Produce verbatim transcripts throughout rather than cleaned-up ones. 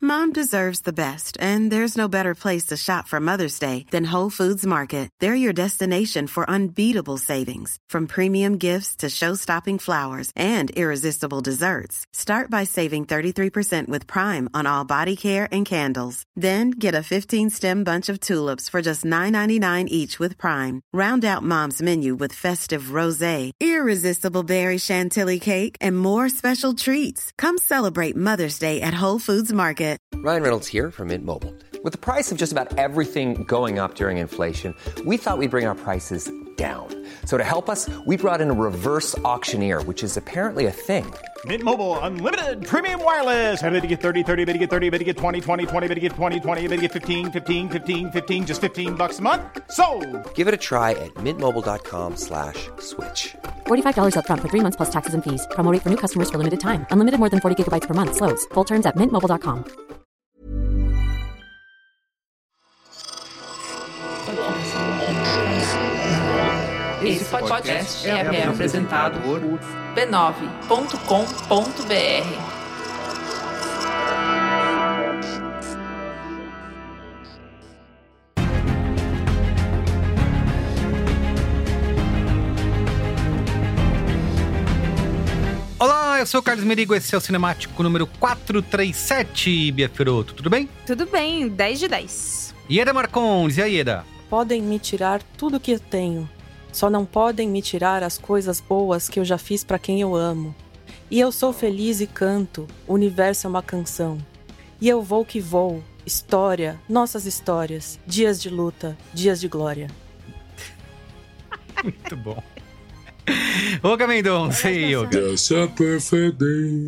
Mom deserves the best, and there's no better place to shop for Mother's Day than Whole Foods Market. They're your destination for unbeatable savings, from premium gifts to show-stopping flowers and irresistible desserts. Start by saving thirty-three percent with Prime on all body care and candles. Then get a fifteen-stem bunch of tulips for just nine ninety-nine each with Prime. Round out Mom's menu with festive rosé, irresistible berry chantilly cake, and more special treats. Come celebrate Mother's Day at Whole Foods Market. Ryan Reynolds here from Mint Mobile. With the price of just about everything going up during inflation, we thought we'd bring our prices down. So to help us, we brought in a reverse auctioneer, which is apparently a thing. Mint Mobile Unlimited Premium Wireless. How to get thirty, thirty, how to get thirty, how to get twenty, twenty, twenty, how to get twenty, twenty, how to get fifteen, fifteen, fifteen, fifteen, just fifteen bucks a month? Sold! Give it a try at mintmobile.com slash switch. forty-five dollars up front for three months plus taxes and fees. Promo rate for new customers for limited time. Unlimited more than forty gigabytes per month. Slows full terms at mint mobile dot com. Esse podcast é, é apresentado por b nove ponto com ponto b r. Olá, eu sou o Carlos Merigo, esse é o Cinemático número quatrocentos e trinta e sete, Bia Fiorotto, tudo bem? Tudo bem, dez de dez. Ieda Marcondes, e aí, Ieda? Podem me tirar tudo que eu tenho, só não podem me tirar as coisas boas que eu já fiz pra quem eu amo. E eu sou feliz e canto, o universo é uma canção. E eu vou que vou, história, nossas histórias, dias de luta, dias de glória. Muito bom. Olga Mendonça, e aí, Olga? Just a perfect day.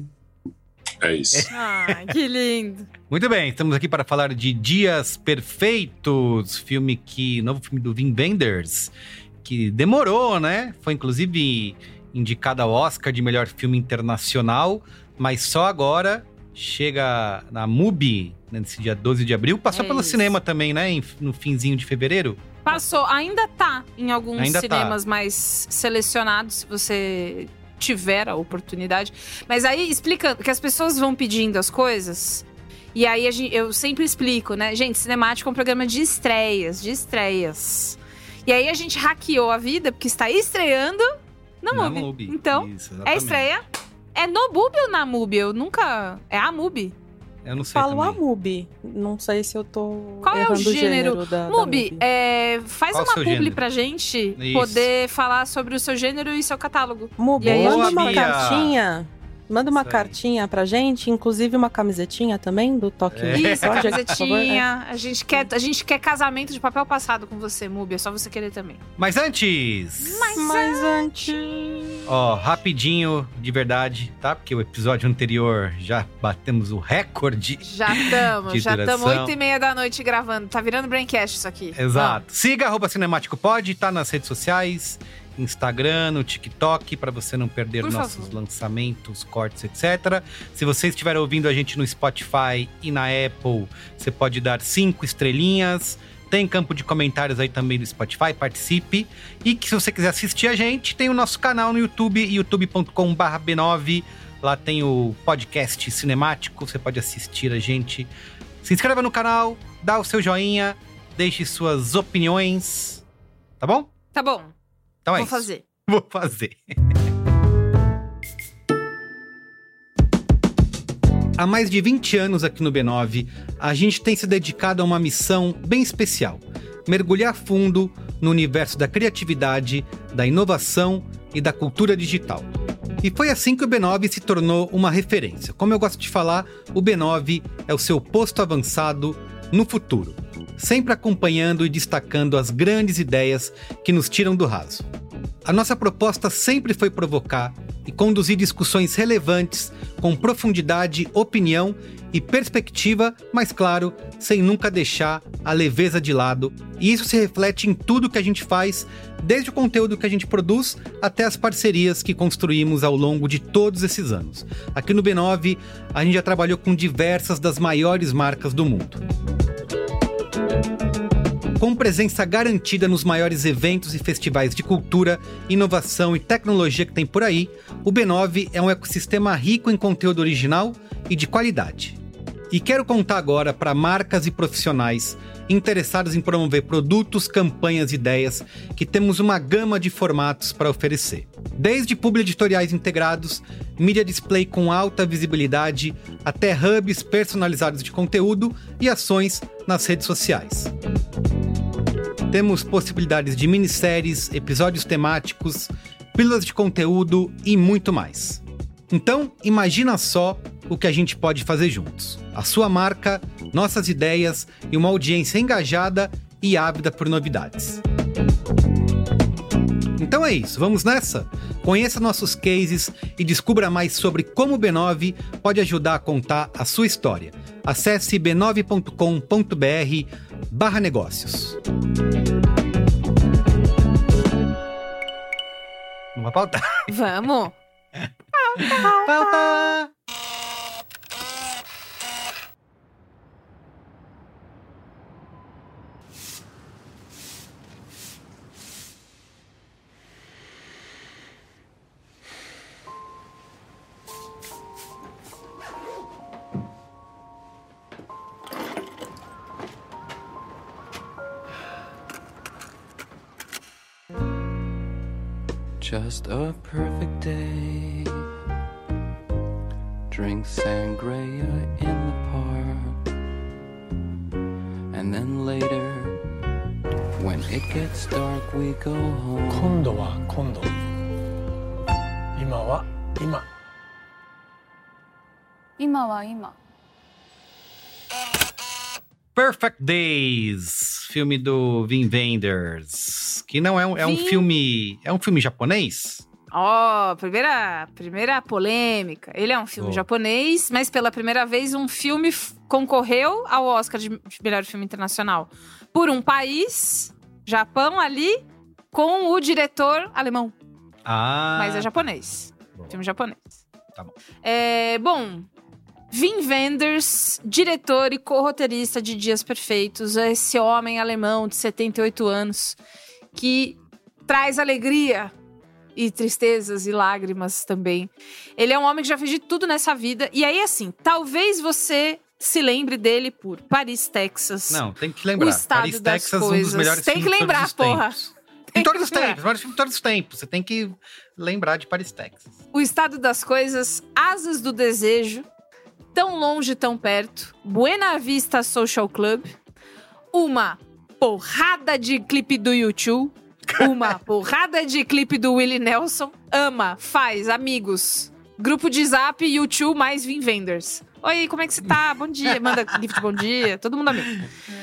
É isso. Ah, que lindo. Muito bem, estamos aqui para falar de Dias Perfeitos, filme que, novo filme do Wim Wenders, que demorou, né? Foi inclusive indicado ao Oscar de melhor filme internacional, mas só agora chega na MUBI, né, nesse dia doze de abril. Passou é pelo isso. cinema também, né? No finzinho de fevereiro. Passou, ainda tá em alguns ainda cinemas tá. mais selecionados, se você tiver a oportunidade. Mas aí explica que as pessoas vão pedindo as coisas. E aí a gente, eu sempre explico, né? Gente, Cinemático é um programa de estreias, de estreias. E aí a gente hackeou a vida, porque está estreando na MUBI. MUBI. Então, isso, é estreia. É no MUBI ou na MUBI? Eu nunca... É a MUBI. Eu não sei Falo também. a MUBI. Não sei se eu tô Qual é o gênero? gênero da, MUBI, da MUBI. É, faz Qual uma seu publi gênero? pra gente Isso. poder falar sobre o seu gênero e seu catálogo. MUBI, E aí, manda Boa, uma Bia. cartinha. Manda uma Isso aí. cartinha pra gente, inclusive uma camisetinha também do Toque É. Isso, Project, por camisetinha. A gente, quer, a gente quer casamento de papel passado com você, MUBI. É só você querer também. Mas antes... Mas, Mas antes... Ó, rapidinho, de verdade, tá? Porque o episódio anterior já batemos o recorde. Já estamos, de já estamos duração. oito e meia da noite gravando. Tá virando Braincast isso aqui. Exato. Siga arroba Cinemático Pod, tá nas redes sociais, Instagram, no TikTok, pra você não perder Por nossos favor. lançamentos, cortes, etcétera. Se você estiver ouvindo a gente no Spotify e na Apple, você pode dar cinco estrelinhas. Tem campo de comentários aí também do Spotify, participe. E que se você quiser assistir a gente, tem o nosso canal no YouTube, youtube ponto com barra b nove. Lá tem o podcast cinemático, você pode assistir a gente. Se inscreva no canal, dá o seu joinha, deixe suas opiniões, tá bom? Tá bom, Então é vou isso. fazer. Vou fazer. Há mais de vinte anos aqui no B nove, a gente tem se dedicado a uma missão bem especial: mergulhar fundo no universo da criatividade, da inovação e da cultura digital. E foi assim que o B nove se tornou uma referência. Como eu gosto de falar, o B nove é o seu posto avançado no futuro, sempre acompanhando e destacando as grandes ideias que nos tiram do raso. A nossa proposta sempre foi provocar e conduzir discussões relevantes, com profundidade, opinião e perspectiva, mas claro, sem nunca deixar a leveza de lado. E isso se reflete em tudo que a gente faz, desde o conteúdo que a gente produz até as parcerias que construímos ao longo de todos esses anos. Aqui no B nove, a gente já trabalhou com diversas das maiores marcas do mundo. Com presença garantida nos maiores eventos e festivais de cultura, inovação e tecnologia que tem por aí, o B nove é um ecossistema rico em conteúdo original e de qualidade. E quero contar agora para marcas e profissionais interessados em promover produtos, campanhas e ideias que temos uma gama de formatos para oferecer. Desde publi editoriais integrados, mídia display com alta visibilidade, até hubs personalizados de conteúdo e ações nas redes sociais. Temos possibilidades de minisséries, episódios temáticos, pílulas de conteúdo e muito mais. Então, imagina só o que a gente pode fazer juntos. A sua marca, nossas ideias e uma audiência engajada e ávida por novidades. Então é isso, vamos nessa? Conheça nossos cases e descubra mais sobre como o B nove pode ajudar a contar a sua história. Acesse b nove ponto com ponto b r barra negócios. Vamos pautar? Vamos! Pauta! Just a perfect day. Drink sangria in the park. And then later, when it gets dark, we go home. 今度は今度。今は今。 今は今。 Perfect Days, filme do Wim Wenders, que não é um, é um filme, é um filme japonês? Ó, oh, primeira, primeira polêmica. Ele é um filme oh. japonês, mas pela primeira vez um filme f- concorreu ao Oscar de melhor filme internacional por um país, Japão ali, com o diretor alemão. Ah. Mas é japonês. Bom. Filme japonês. Tá bom. É, bom... Wim Wenders, diretor e co-roteirista de Dias Perfeitos, é esse homem alemão de setenta e oito anos que traz alegria e tristezas e lágrimas também. Ele é um homem que já fez de tudo nessa vida. E aí, assim, talvez você se lembre dele por Paris, Texas. Não, tem que lembrar. O Estado Paris, das Texas, Coisas. Um dos melhores tem que lembrar, porra. Em todos os tempos, vários filmes de todos os tempos. Você tem que lembrar de Paris, Texas. O Estado das Coisas, Asas do Desejo, Tão Longe, Tão Perto, Buena Vista Social Club, uma porrada de clipe do YouTube, uma porrada de clipe do Willie Nelson, Ama, Faz, Amigos, Grupo de Zap, YouTube mais Wim Wenders. Oi, como é que você tá? Bom dia, manda gift de bom dia, todo mundo amigo.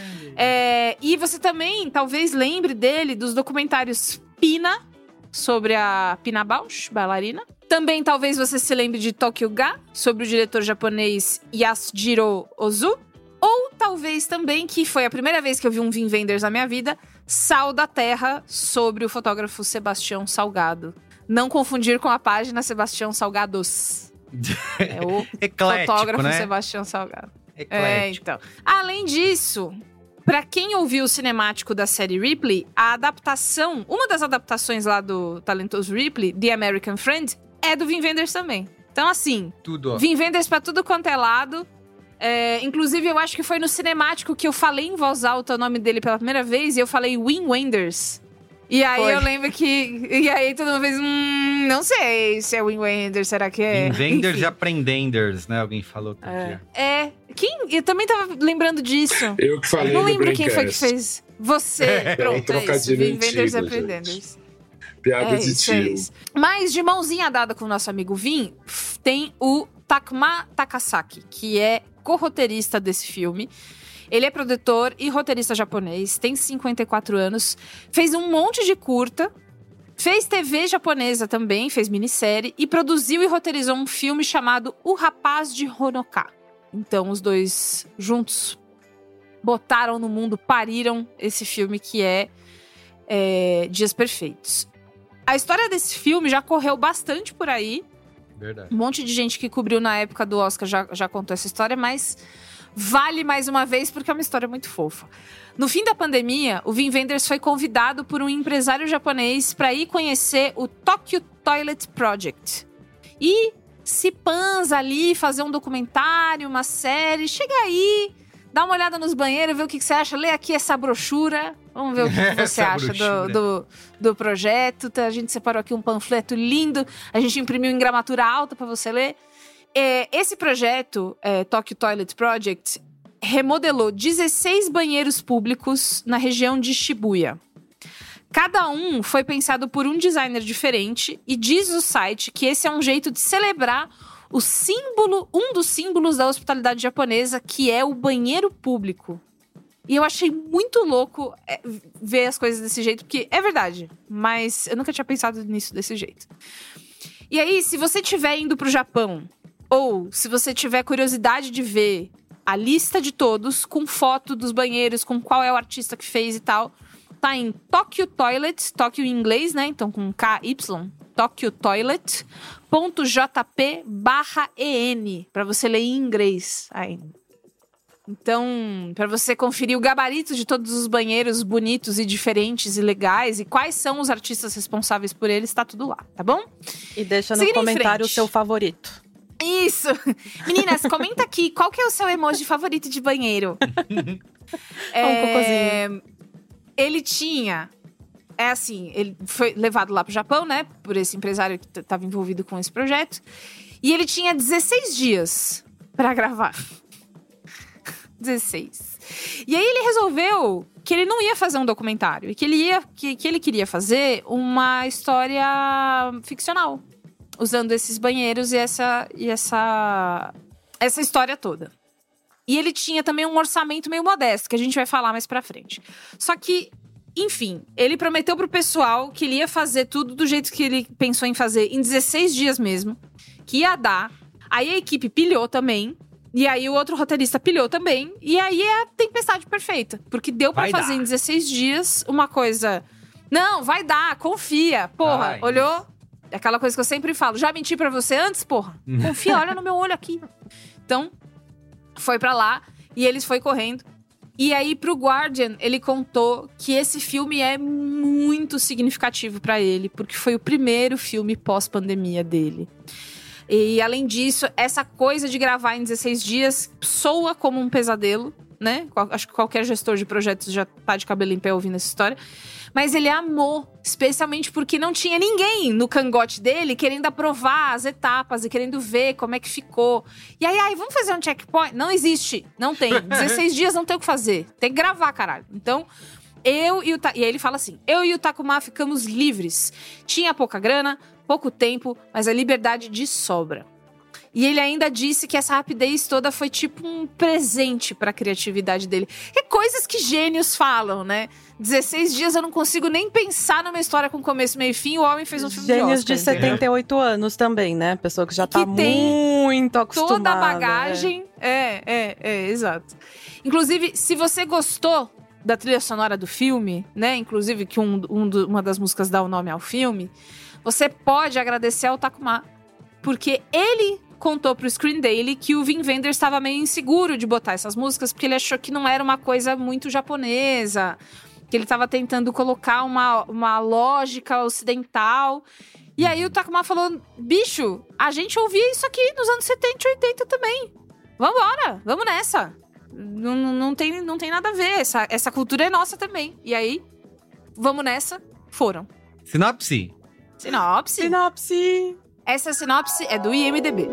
É, e você também, talvez, lembre dele dos documentários Pina, sobre a Pina Bausch, bailarina. Também, talvez, você se lembre de Tokyo Ga, sobre o diretor japonês Yasujiro Ozu. Ou, talvez, também, que foi a primeira vez que eu vi um Wim Wenders na minha vida, Sal da Terra, sobre o fotógrafo Sebastião Salgado. Não confundir com a página Sebastião Salgados. É o Eclético, fotógrafo né? Sebastião Salgado. Eclético. É, então. Além disso... Pra quem ouviu o cinemático da série Ripley, a adaptação, uma das adaptações lá do talentoso Ripley, The American Friend, é do Wim Wenders também. Então, assim, tudo, ó. Wim Wenders pra tudo quanto é lado. É, inclusive, eu acho que foi no cinemático que eu falei em voz alta o nome dele pela primeira vez, e eu falei Wim Wenders. E aí Foi. eu lembro que... E aí todo mundo fez, hum, não sei se é Wim Wenders, será que é? Wim Wenders Enfim. e Aprendenders, né? Alguém falou outro É. dia. É. Quem? Eu também tava lembrando disso. Eu que falei Não no lembro quem foi que Braincast. fez. Você. É, Pronto, um é isso. trocadilho Wim Wenders e antigo, Aprendenders. Piada É de isso, é tio. isso. Mas, de mãozinha dada com o nosso amigo Vim, f- tem o Takuma Takasaki, que é co-roteirista desse filme. Ele é produtor e roteirista japonês, tem cinquenta e quatro anos, fez um monte de curta, fez T V japonesa também, fez minissérie, e produziu e roteirizou um filme chamado O Rapaz de Honoka. Então, os dois juntos botaram no mundo, pariram esse filme que é, é Dias Perfeitos. A história desse filme já correu bastante por aí. Verdade. Um monte de gente que cobriu na época do Oscar já, já contou essa história, mas vale mais uma vez porque é uma história muito fofa. No fim da pandemia, o Wim Wenders foi convidado por um empresário japonês para ir conhecer o Tokyo Toilet Project. E cipãs ali, fazer um documentário, uma série. Chega aí, dá uma olhada nos banheiros, vê o que, que você acha. Lê aqui essa brochura. Vamos ver o que, que você acha do, do, do projeto. A gente separou aqui um panfleto lindo. A gente imprimiu em gramatura alta para você ler. É, esse projeto, é, Tokyo Toilet Project, remodelou dezesseis banheiros públicos na região de Shibuya. Cada um foi pensado por um designer diferente e diz o site que esse é um jeito de celebrar o símbolo, um dos símbolos da hospitalidade japonesa, que é o banheiro público. E eu achei muito louco é, ver as coisas desse jeito, porque é verdade, mas eu nunca tinha pensado nisso desse jeito. E aí, se você estiver indo pro Japão, ou se você tiver curiosidade de ver a lista de todos, com foto dos banheiros, com qual é o artista que fez e tal, tá em Tokyo Toilet, Tokyo em inglês, né? Então com K Y, Tokyo Toilet, ponto jp barra en, pra você ler em inglês ainda. Então, para você conferir o gabarito de todos os banheiros bonitos e diferentes e legais e quais são os artistas responsáveis por eles, tá tudo lá, tá bom? E deixa no Seguindo comentário o seu favorito. Isso! Meninas, comenta aqui, qual que é o seu emoji favorito de banheiro? é, um cocôzinho. Ele tinha... É assim, ele foi levado lá pro Japão, né? Por esse empresário que estava envolvido com esse projeto. E ele tinha dezesseis dias pra gravar. dezesseis. E aí ele resolveu que ele não ia fazer um documentário. E que ele, ia, que, que ele queria fazer uma história ficcional. Usando esses banheiros e essa, e essa, essa história toda. E ele tinha também um orçamento meio modesto, que a gente vai falar mais pra frente. Só que, enfim, ele prometeu pro pessoal que ele ia fazer tudo do jeito que ele pensou em fazer, em dezesseis dias mesmo. Que ia dar. Aí a equipe pilhou também. E aí o outro roteirista pilhou também. E aí é a tempestade perfeita. Porque deu pra Vai fazer dar. em dezesseis dias uma coisa... Não, vai dar, confia. Porra, Ai, olhou... isso. Aquela coisa que eu sempre falo. Já menti pra você antes, porra? Confia, olha no meu olho aqui. Então, foi pra lá e eles foi correndo. E aí, pro Guardian, ele contou que esse filme é muito significativo pra ele. Porque foi o primeiro filme pós-pandemia dele. E, além disso, essa coisa de gravar em dezesseis dias soa como um pesadelo, né? Acho que qualquer gestor de projetos já tá de cabelo em pé ouvindo essa história. Mas ele amou, especialmente porque não tinha ninguém no cangote dele querendo aprovar as etapas e querendo ver como é que ficou. E aí, aí, vamos fazer um checkpoint? Não existe, não tem. dezesseis dias não tem o que fazer, tem que gravar, caralho. Então, eu e o... Ta- e aí ele fala assim, eu e o Takuma ficamos livres. Tinha pouca grana, pouco tempo, mas a liberdade de sobra. E ele ainda disse que essa rapidez toda foi tipo um presente pra criatividade dele. É coisas que gênios falam, né? dezesseis dias eu não consigo nem pensar numa história com começo, meio e fim. O homem fez um filme Gênios de de Oscar, setenta e oito anos também, né? Pessoa que já tá Que tem muito acostumada. toda a bagagem. É, é, é, exato. Inclusive, se você gostou da trilha sonora do filme, né? Inclusive que um, um do, uma das músicas dá o nome ao filme, você pode agradecer ao Takuma. Porque ele contou pro Screen Daily que o Wim Wenders estava meio inseguro de botar essas músicas, porque ele achou que não era uma coisa muito japonesa, que ele estava tentando colocar uma, uma lógica ocidental. E aí o Takuma falou, bicho, a gente ouvia isso aqui nos anos setenta e oitenta também. Vambora, vamos nessa. Não, não, tem, não tem nada a ver, essa, essa cultura é nossa também. E aí, vamos nessa, foram. Sinopse. Sinopse. Sinopse. Essa sinopse é do I M D B.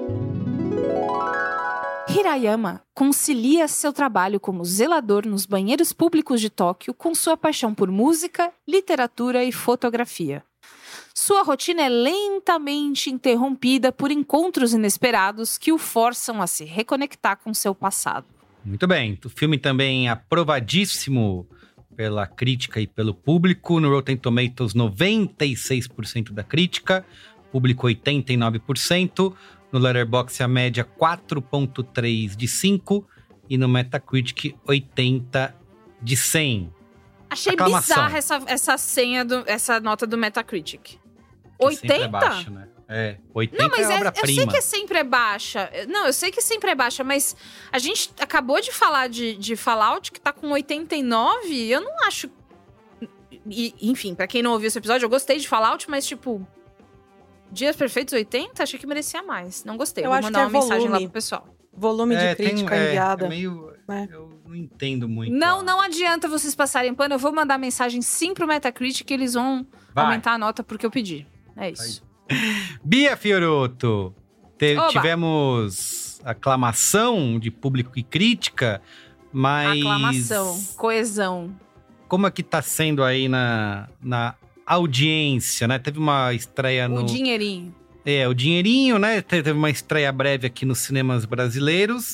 Hirayama concilia seu trabalho como zelador nos banheiros públicos de Tóquio com sua paixão por música, literatura e fotografia. Sua rotina é lentamente interrompida por encontros inesperados que o forçam a se reconectar com seu passado. Muito bem. O filme também é aprovadíssimo pela crítica e pelo público. No Rotten Tomatoes, noventa e seis por cento da crítica. Público oitenta e nove por cento. No Letterboxd, a média quatro ponto três de cinco. E no Metacritic, oitenta de cem. Achei Aclamação. bizarra essa, essa senha, do, essa nota do Metacritic. Que oitenta? sempre é baixo, né? É, oitenta Não, mas é é, eu obra-prima. sei que é sempre é baixa. Não, eu sei que sempre é baixa, mas a gente acabou de falar de, de Fallout, que tá com oitenta e nove. Eu não acho... E, enfim, pra quem não ouviu esse episódio, eu gostei de Fallout, mas tipo... Dias Perfeitos oitenta? Achei que merecia mais. Não gostei. Eu Vou acho mandar que é uma mensagem lá volume. pro pessoal. Volume de É, tem- crítica é, enviada. é meio, É. Eu não entendo muito. Não, não adianta vocês passarem pano. Eu vou mandar mensagem sim pro Metacritic que eles vão Vai. aumentar a nota porque eu pedi. É isso. Bia Fiorotto, te- Oba. tivemos aclamação de público e crítica, mas... Aclamação, coesão. Como é que tá sendo aí na, na audiência, né? Teve uma estreia no... O dinheirinho. É, o dinheirinho, né? Te- Teve uma estreia breve aqui nos cinemas brasileiros,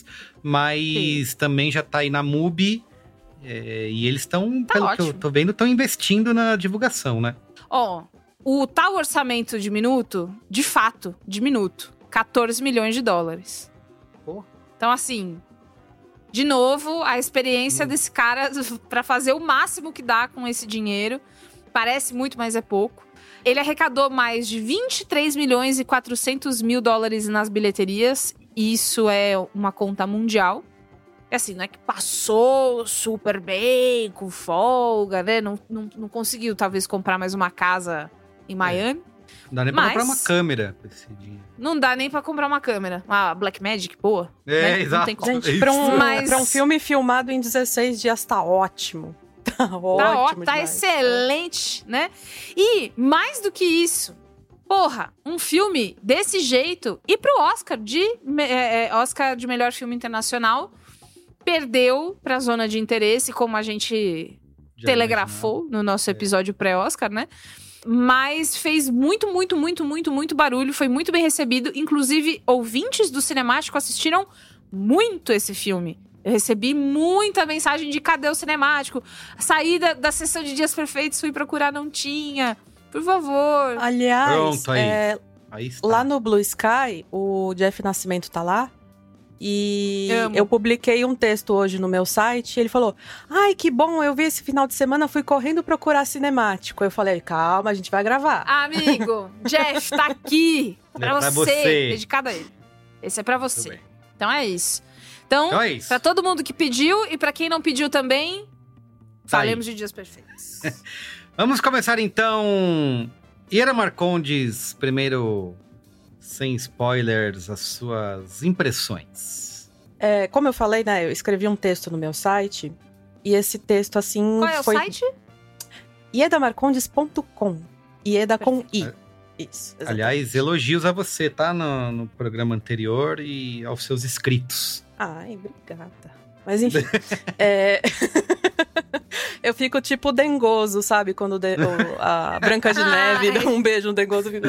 mas Sim. também já tá aí na MUBI. é, e eles estão, Tá pelo que eu ótimo. tô vendo, estão investindo na divulgação, né? Ó, o tal orçamento de minuto, de fato, de minuto, quatorze milhões de dólares. Pô. Então, assim, de novo, a experiência desse cara pra fazer o máximo que dá com esse dinheiro. Parece muito, mas é pouco. Ele arrecadou mais de vinte e três milhões e quatrocentos mil dólares nas bilheterias. E isso é uma conta mundial. É assim, não é que passou super bem, com folga, né? Não, não, não conseguiu, talvez, comprar mais uma casa em Miami. Não dá nem pra Mas- comprar uma câmera com esse dinheiro. Não dá nem pra comprar uma câmera. Uma Blackmagic, pô. É, né? Não exato. tem como. Gente, pra um, Mas- pra um filme filmado em dezesseis dias tá ótimo. Tá Tá, ótimo ó, tá demais. excelente, né? E, mais do que isso, porra, um filme desse jeito, e pro Oscar de, me- é, é, Oscar de melhor filme internacional, perdeu pra zona de interesse, como a gente Já telegrafou no nosso episódio pré-Oscar, né? Mas fez muito, muito, muito, muito, muito barulho, foi muito bem recebido. Inclusive, ouvintes do Cinemático assistiram muito esse filme. Eu recebi muita mensagem de cadê o Cinemático? Saí da, da sessão de Dias Perfeitos, fui procurar, não tinha. Por favor. Aliás, Pronto, aí. é, Aí está. lá no Blue Sky, o Jeff Nascimento tá lá. E Amo. eu publiquei um texto hoje no meu site. E ele falou: ai, que bom, eu vi esse final de semana, fui correndo procurar cinemático. Eu falei: calma, a gente vai gravar. Amigo, Jeff, tá aqui. Pra, É pra você, você. dedicado a ele. Esse é pra Muito você. bem. Então é isso. Então, Então é isso. pra todo mundo que pediu e pra quem não pediu também, Tá falemos aí. de Dias Perfeitos. Vamos começar então. Iera Marcondes, primeiro, sem spoilers, as suas impressões. É, como eu falei, né, eu escrevi um texto no meu site. E esse texto, assim, Qual é o foi site? ieda marcondes ponto com. Ieda com I. Isso, exatamente. Aliás, elogios a você, tá? No, no programa anterior e aos seus inscritos. Ai, obrigada. Mas enfim, é... eu fico tipo dengoso, sabe? Quando o de- o- a Branca de Neve dá um beijo no dengoso. Fica...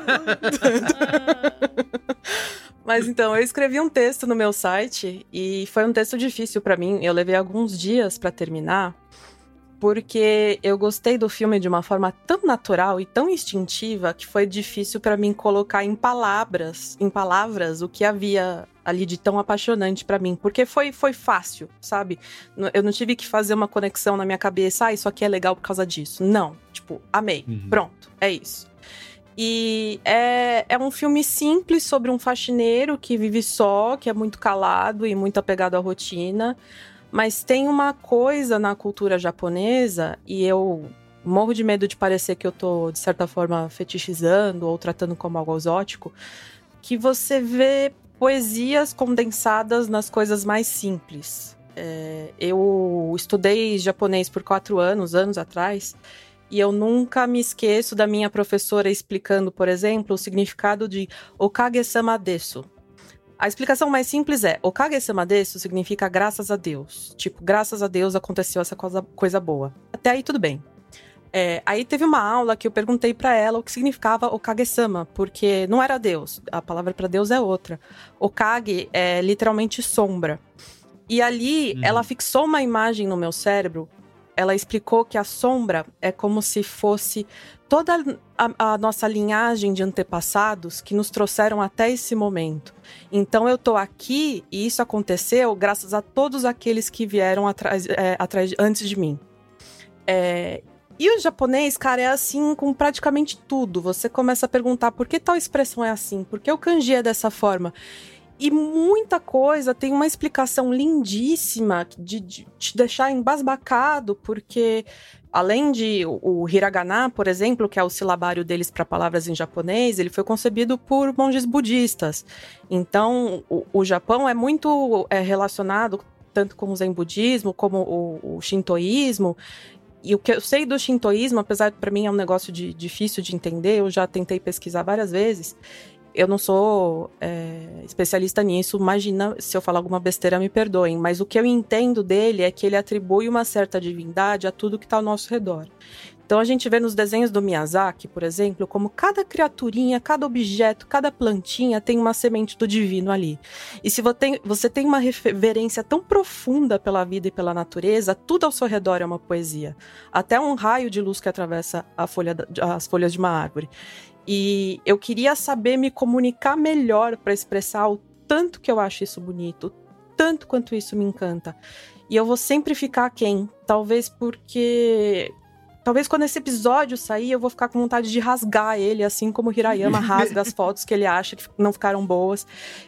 Mas então, eu escrevi um texto no meu site e foi um texto difícil pra mim. Eu levei alguns dias pra terminar, porque eu gostei do filme de uma forma tão natural e tão instintiva que foi difícil pra mim colocar em palavras, em palavras, o que havia ali de tão apaixonante pra mim, porque foi, foi fácil, sabe? N- Eu não tive que fazer uma conexão na minha cabeça, ah, isso aqui é legal por causa disso. Não, tipo, amei, Uhum. pronto, é isso. E é, é um filme simples sobre um faxineiro que vive só, que é muito calado e muito apegado à rotina, mas tem uma coisa na cultura japonesa, e eu morro de medo de parecer que eu tô, de certa forma, fetichizando ou tratando como algo exótico, que você vê poesias condensadas nas coisas mais simples. É, eu estudei japonês por quatro anos, anos atrás, e eu nunca me esqueço da minha professora explicando, por exemplo, o significado de Okage-sama desu. A explicação mais simples é: Okage-sama desu significa graças a Deus. Tipo, graças a Deus aconteceu essa coisa, coisa boa. Até aí tudo bem. É, aí teve uma aula que eu perguntei pra ela o que significava Okage-sama, porque não era Deus, a palavra pra Deus é outra. Okage é literalmente sombra. E ali Uhum. ela fixou uma imagem no meu cérebro. Ela explicou que a sombra é como se fosse toda a, a nossa linhagem de antepassados que nos trouxeram até esse momento. Então eu tô aqui e isso aconteceu graças a todos aqueles que vieram atrás, é, atrás antes de mim. É, e o japonês, cara, é assim com praticamente tudo. Você começa a perguntar por que tal expressão é assim, por que o kanji é dessa forma. E muita coisa tem uma explicação lindíssima de, de te deixar embasbacado, porque além de o, o hiragana, por exemplo, que é o silabário deles para palavras em japonês, ele foi concebido por monges budistas. Então, o, o Japão é muito é, relacionado tanto com o zen budismo, como o, o shintoísmo. E o que eu sei do shintoísmo, apesar de para mim é um negócio de, difícil de entender, eu já tentei pesquisar várias vezes. Eu não sou é, especialista nisso, imagina se eu falar alguma besteira, me perdoem. Mas o que eu entendo dele é que ele atribui uma certa divindade a tudo que está ao nosso redor. Então a gente vê nos desenhos do Miyazaki, por exemplo, como cada criaturinha, cada objeto, cada plantinha tem uma semente do divino ali. E se você tem uma reverência tão profunda pela vida e pela natureza, tudo ao seu redor é uma poesia. Até um raio de luz que atravessa a folha, as folhas de uma árvore. E eu queria saber me comunicar melhor para expressar o tanto que eu acho isso bonito, tanto quanto isso me encanta. E eu vou sempre ficar aquém, talvez porque... Talvez quando esse episódio sair, eu vou ficar com vontade de rasgar ele, assim como o Hirayama rasga as fotos que ele acha que não ficaram boas.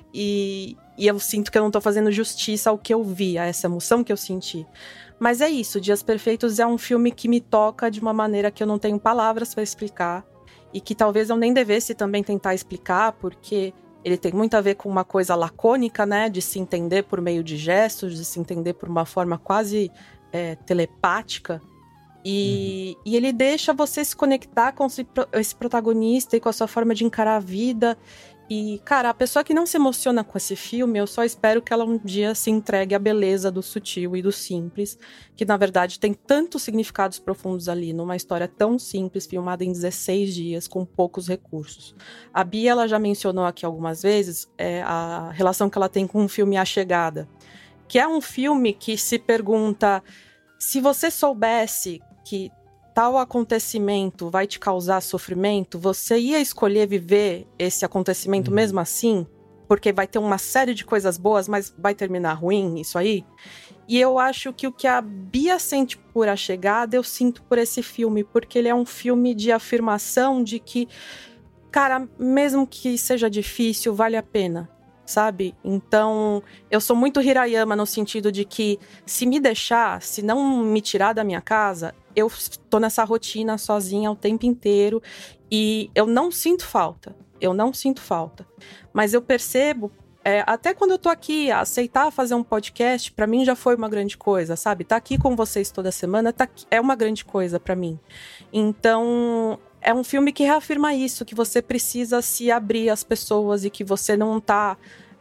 E, e eu sinto que eu não tô fazendo justiça ao que eu vi, a essa emoção que eu senti. Mas é isso, Dias Perfeitos é um filme que me toca de uma maneira que eu não tenho palavras para explicar. E que talvez eu nem devesse também tentar explicar, porque ele tem muito a ver com uma coisa lacônica, né? De se entender por meio de gestos, de se entender por uma forma quase é, telepática. E, uhum. e ele deixa você se conectar com esse, esse protagonista e com a sua forma de encarar a vida. E, cara, a pessoa que não se emociona com esse filme, eu só espero que ela um dia se entregue à beleza do sutil e do simples, que na verdade tem tantos significados profundos ali, numa história tão simples, filmada em dezesseis dias, com poucos recursos. A Bia, ela já mencionou aqui algumas vezes é, a relação que ela tem com o filme A Chegada, que é um filme que se pergunta, se você soubesse que tal acontecimento vai te causar sofrimento, você ia escolher viver esse acontecimento uhum. mesmo assim? Porque vai ter uma série de coisas boas, mas vai terminar ruim isso aí? E eu acho que o que a Bia sente por A Chegada, eu sinto por esse filme, porque ele é um filme de afirmação de que, cara, mesmo que seja difícil, vale a pena. Sabe? Então, eu sou muito Hirayama no sentido de que se me deixar, se não me tirar da minha casa, eu tô nessa rotina sozinha o tempo inteiro e eu não sinto falta, eu não sinto falta. Mas eu percebo, é, até quando eu tô aqui, aceitar fazer um podcast, pra mim já foi uma grande coisa, sabe? Tá aqui com vocês toda semana tá, é uma grande coisa pra mim. Então... é um filme que reafirma isso, que você precisa se abrir às pessoas e que você não tá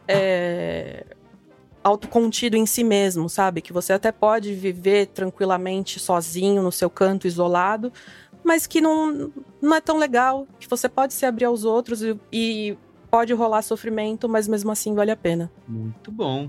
é, autocontido em si mesmo, sabe? Que você até pode viver tranquilamente sozinho no seu canto, isolado, mas que não, não é tão legal, que você pode se abrir aos outros e, e pode rolar sofrimento, mas mesmo assim vale a pena. Muito bom.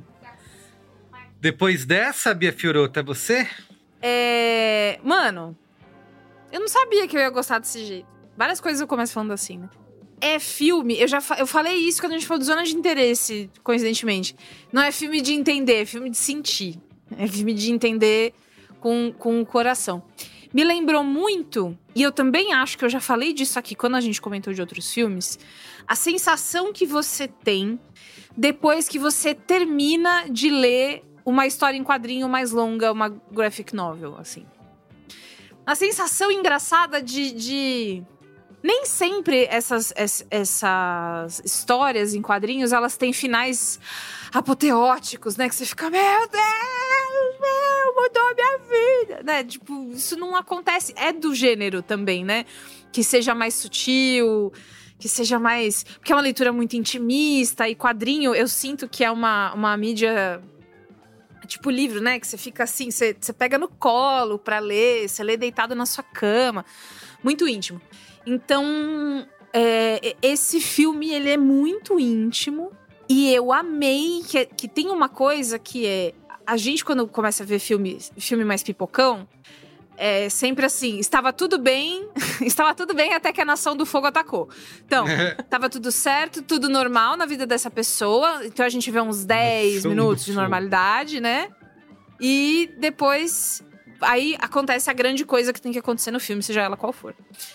Depois dessa, Bia Fiorotto, é você? É... Mano... Eu não sabia que eu ia gostar desse jeito. Várias coisas eu começo falando assim, né? É filme, eu já fa- eu falei isso quando a gente falou de Zona de Interesse, coincidentemente. Não é filme de entender, é filme de sentir. É filme de entender com, com o coração. Me lembrou muito, e eu também acho que eu já falei disso aqui quando a gente comentou de outros filmes, a sensação que você tem depois que você termina de ler uma história em quadrinho mais longa, uma graphic novel, assim. A sensação engraçada de, de... Nem sempre essas, essas histórias em quadrinhos, elas têm finais apoteóticos, né? Que você fica, meu Deus, meu, mudou a minha vida, né? Tipo, isso não acontece. É do gênero também, né? Que seja mais sutil, que seja mais... Porque é uma leitura muito intimista, e quadrinho, eu sinto que é uma, uma mídia... Tipo livro, né? Que você fica assim, você, você pega no colo pra ler, você lê deitado na sua cama. Muito íntimo. Então, é, esse filme, ele é muito íntimo. E eu amei que, que tem uma coisa que é... A gente, quando começa a ver filme, filme mais pipocão, é sempre assim, estava tudo bem, estava tudo bem até que a Nação do Fogo atacou. Então, estava tudo certo, tudo normal na vida dessa pessoa. Então a gente vê uns dez Nação minutos de normalidade, né? E depois, aí acontece a grande coisa que tem que acontecer no filme, seja ela qual for.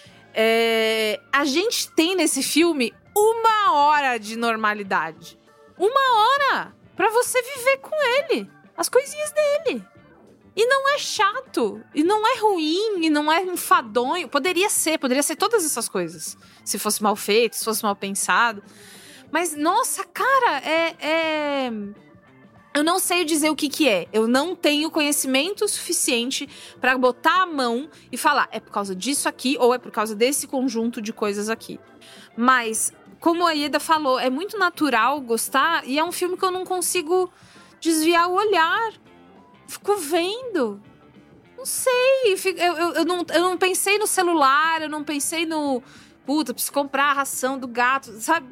É, a gente tem nesse filme uma hora de normalidade. Uma hora pra você viver com ele, as coisinhas dele. E não é chato. chato. E não é ruim, e não é enfadonho. Poderia ser, poderia ser todas essas coisas. Se fosse mal feito, se fosse mal pensado. Mas, nossa, cara, é... é... Eu não sei dizer o que que é. Eu não tenho conhecimento suficiente pra botar a mão e falar, é por causa disso aqui ou é por causa desse conjunto de coisas aqui. Mas, como a Ieda falou, é muito natural gostar e é um filme que eu não consigo desviar o olhar. Fico vendo. Não sei. Eu, eu, eu, não, eu não pensei no celular, eu não pensei no... Puta, preciso comprar a ração do gato, sabe?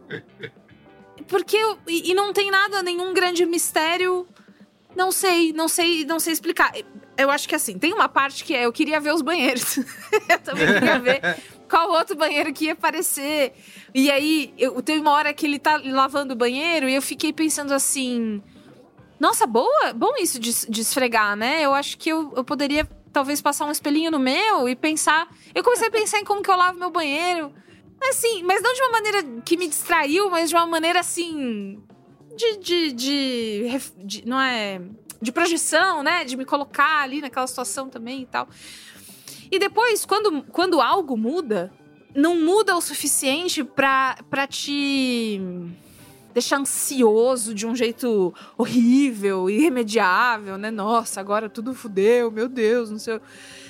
Porque eu, e, e não tem nada, nenhum grande mistério. Não sei, não sei, não sei explicar. Eu acho que assim, tem uma parte que é, eu queria ver os banheiros. Eu também queria ver qual outro banheiro que ia aparecer. E aí, eu, teve uma hora que ele tá lavando o banheiro e eu fiquei pensando assim... Nossa, boa, bom isso de, de esfregar, né? Eu acho que eu, eu poderia talvez passar um espelhinho no meu e pensar... Eu comecei a pensar em como que eu lavo meu banheiro... Assim, mas não de uma maneira que me distraiu, mas de uma maneira, assim... De... de, de, de não é... De projeção, né? De me colocar ali naquela situação também e tal. E depois, quando, quando algo muda, não muda o suficiente pra, pra te deixar ansioso de um jeito horrível, irremediável, né? Nossa, agora tudo fudeu, meu Deus, não sei...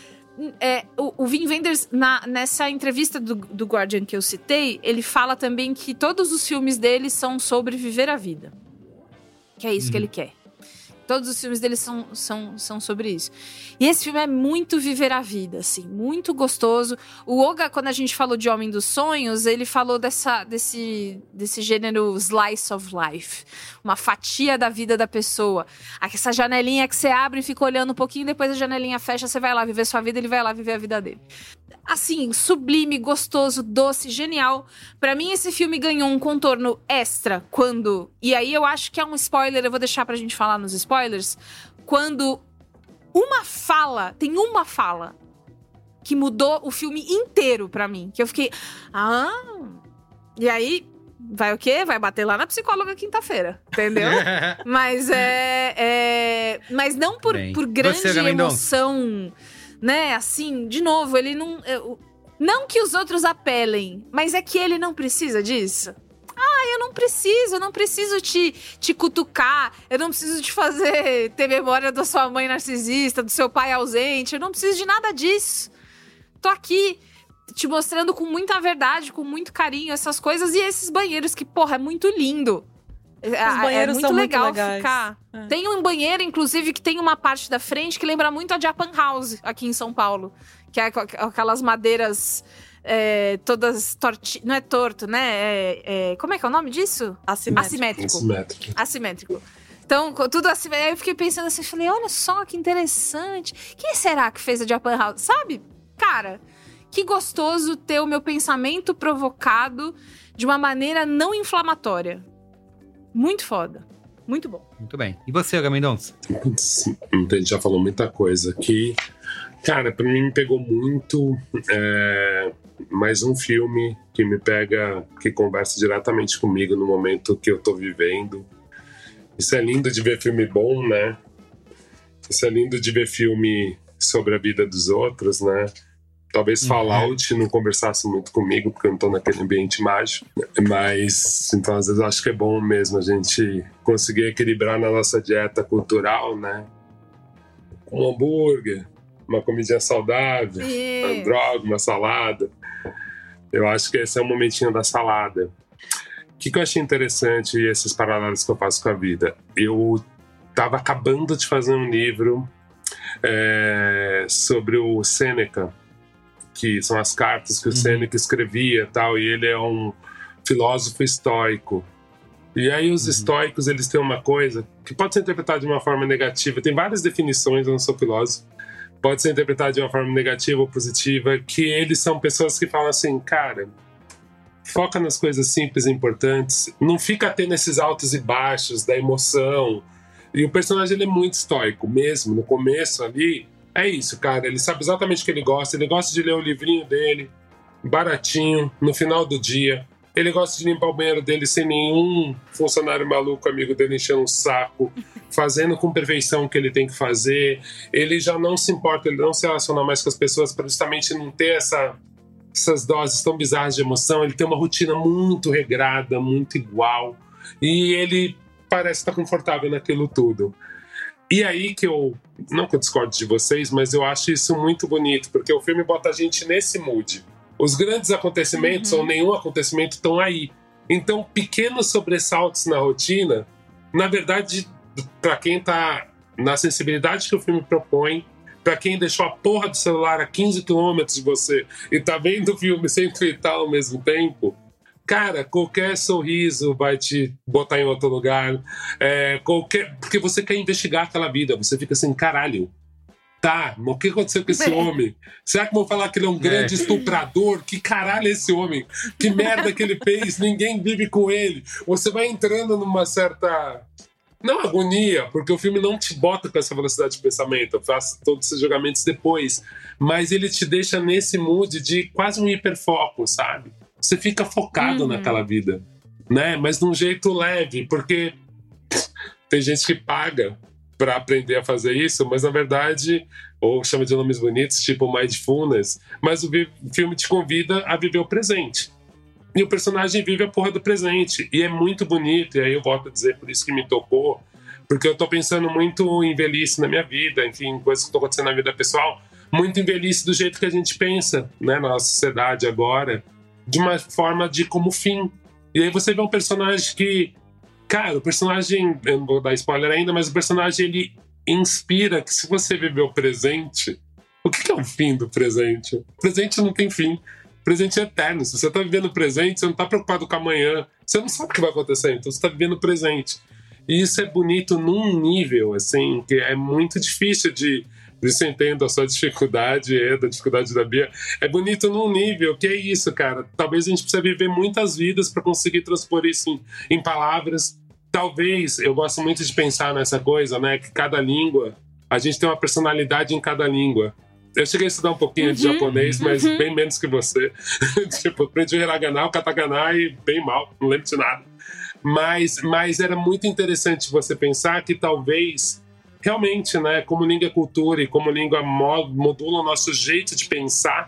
É, o, o Wim Wenders, na, nessa entrevista do, do Guardian que eu citei, ele fala também que todos os filmes dele são sobre viver a vida. Que é isso uhum. que ele quer. Todos os filmes dele são, são, são sobre isso. E esse filme é muito viver a vida, assim, muito gostoso. O Oga, quando a gente falou de Homem dos Sonhos, ele falou dessa, desse, desse gênero slice of life. Uma fatia da vida da pessoa. Essa janelinha que você abre e fica olhando um pouquinho, depois a janelinha fecha, você vai lá viver sua vida, ele vai lá viver a vida dele. Assim, sublime, gostoso, doce, genial. Pra mim, esse filme ganhou um contorno extra quando... E aí eu acho que é um spoiler, eu vou deixar pra gente falar nos spoilers. Quando uma fala, tem uma fala que mudou o filme inteiro pra mim. Que eu fiquei... Ah... E aí... Vai o quê? Vai bater lá na psicóloga quinta-feira, entendeu? Mas é, é... Mas não por, por grande você, emoção... Né, assim, de novo, ele não... Eu, não que os outros apelem, mas é que ele não precisa disso. Ah, eu não preciso, eu não preciso te, te cutucar, eu não preciso te fazer ter memória da sua mãe narcisista, do seu pai ausente, eu não preciso de nada disso. Tô aqui te mostrando com muita verdade, com muito carinho essas coisas e esses banheiros que, porra, é muito lindo. Os banheiros é muito são legal muito legais. Ficar. É. Tem um banheiro, inclusive, que tem uma parte da frente que lembra muito a Japan House, aqui em São Paulo. Que é aquelas madeiras é, todas tortinhas. Não é torto, né? É, é, como é que é o nome disso? Assimétrico. Assimétrico. Assimétrico. Assimétrico. Então, tudo assim. Aí eu fiquei pensando assim, falei, olha só que interessante. Quem será que fez a Japan House? Sabe? Cara, que gostoso ter o meu pensamento provocado de uma maneira não inflamatória. Muito foda. Muito bom. Muito bem. E você, Oga Mendonça? A gente já falou muita coisa aqui. Cara, pra mim me pegou muito. É, mais um filme que me pega, que conversa diretamente comigo no momento que eu tô vivendo. Isso é lindo de ver filme bom, né? Isso é lindo de ver filme sobre a vida dos outros, né? Talvez uhum. Fallout não conversasse muito comigo, porque eu não tô naquele ambiente mágico. Mas, então, às vezes, eu acho que é bom mesmo a gente conseguir equilibrar na nossa dieta cultural, né? Um hambúrguer, uma comidinha saudável, uma droga, uma salada. Eu acho que esse é o momentinho da salada. O que, que eu achei interessante, e esses paralelos que eu faço com a vida? Eu tava acabando de fazer um livro é, sobre o Sêneca, que são as cartas que o Sêneca escrevia e tal, e ele é um filósofo estoico. E aí os uhum. estoicos, eles têm uma coisa que pode ser interpretada de uma forma negativa, tem várias definições, eu não sou filósofo, pode ser interpretada de uma forma negativa ou positiva, que eles são pessoas que falam assim, cara, foca nas coisas simples e importantes, não fica tendo esses altos e baixos da emoção. E o personagem, ele é muito estoico mesmo, no começo ali, é isso, cara, ele sabe exatamente o que ele gosta, ele gosta de ler o livrinho dele, baratinho, no final do dia, Ele gosta de limpar o banheiro dele sem nenhum funcionário maluco, amigo dele, enchendo um saco, fazendo com perfeição o que ele tem que fazer. Ele já não se importa, ele não se relaciona mais com as pessoas para justamente não ter essa, essas doses tão bizarras de emoção. Ele tem uma rotina muito regrada, muito igual. E ele parece estar confortável naquilo tudo. E aí que eu, não que eu discorde de vocês, mas eu acho isso muito bonito, porque o filme bota a gente nesse mood. Os grandes acontecimentos uhum. ou nenhum acontecimento estão aí. Então, pequenos sobressaltos na rotina, na verdade, para quem tá na sensibilidade que o filme propõe, para quem deixou a porra do celular a quinze quilômetros de você e tá vendo o filme sem twittar ao mesmo tempo, cara, qualquer sorriso vai te botar em outro lugar. É, qualquer, porque você quer investigar aquela vida. Você fica assim, caralho. Tá, mas o que aconteceu com esse homem? Será que vão falar que ele é um grande é. estuprador? Que caralho é esse homem? Que merda que ele fez? Ninguém vive com ele. Você vai entrando numa certa... Não agonia, porque o filme não te bota com essa velocidade de pensamento. Eu faço todos esses julgamentos depois. Mas ele te deixa nesse mood de quase um hiperfoco, sabe? Você fica focado uhum. naquela vida, né? Mas de um jeito leve, porque tem gente que paga para aprender a fazer isso, mas na verdade, ou chama de nomes bonitos, tipo mindfulness, mas o filme te convida a viver o presente. E o personagem vive a porra do presente. E é muito bonito, e aí eu volto a dizer, por isso que me tocou, porque eu tô pensando muito em velhice na minha vida, enfim, coisas que estão acontecendo na vida pessoal, muito em velhice do jeito que a gente pensa, né, na nossa sociedade agora, de uma forma de como fim. E aí você vê um personagem que, cara, o personagem, eu não vou dar spoiler ainda, mas o personagem, ele inspira que se você viver o presente, o que é o fim do presente? O presente não tem fim. O presente é eterno. Se você tá vivendo o presente, você não tá preocupado com amanhã. Você não sabe o que vai acontecer, então você tá vivendo o presente. E isso é bonito num nível, assim, que é muito difícil de... Isso eu entendo a sua dificuldade e da dificuldade da Bia. É bonito num nível que é isso, cara. Talvez a gente precise viver muitas vidas para conseguir transpor isso em, em palavras. Talvez, eu gosto muito de pensar nessa coisa, né? Que cada língua, a gente tem uma personalidade em cada língua. Eu cheguei a estudar um pouquinho uhum, de japonês, mas uhum. bem menos que você. Tipo, aprendi o hiragana, o katakana e bem mal, não lembro de nada. Mas, mas era muito interessante você pensar que talvez... Realmente, né, como língua é cultura e como língua modula o nosso jeito de pensar,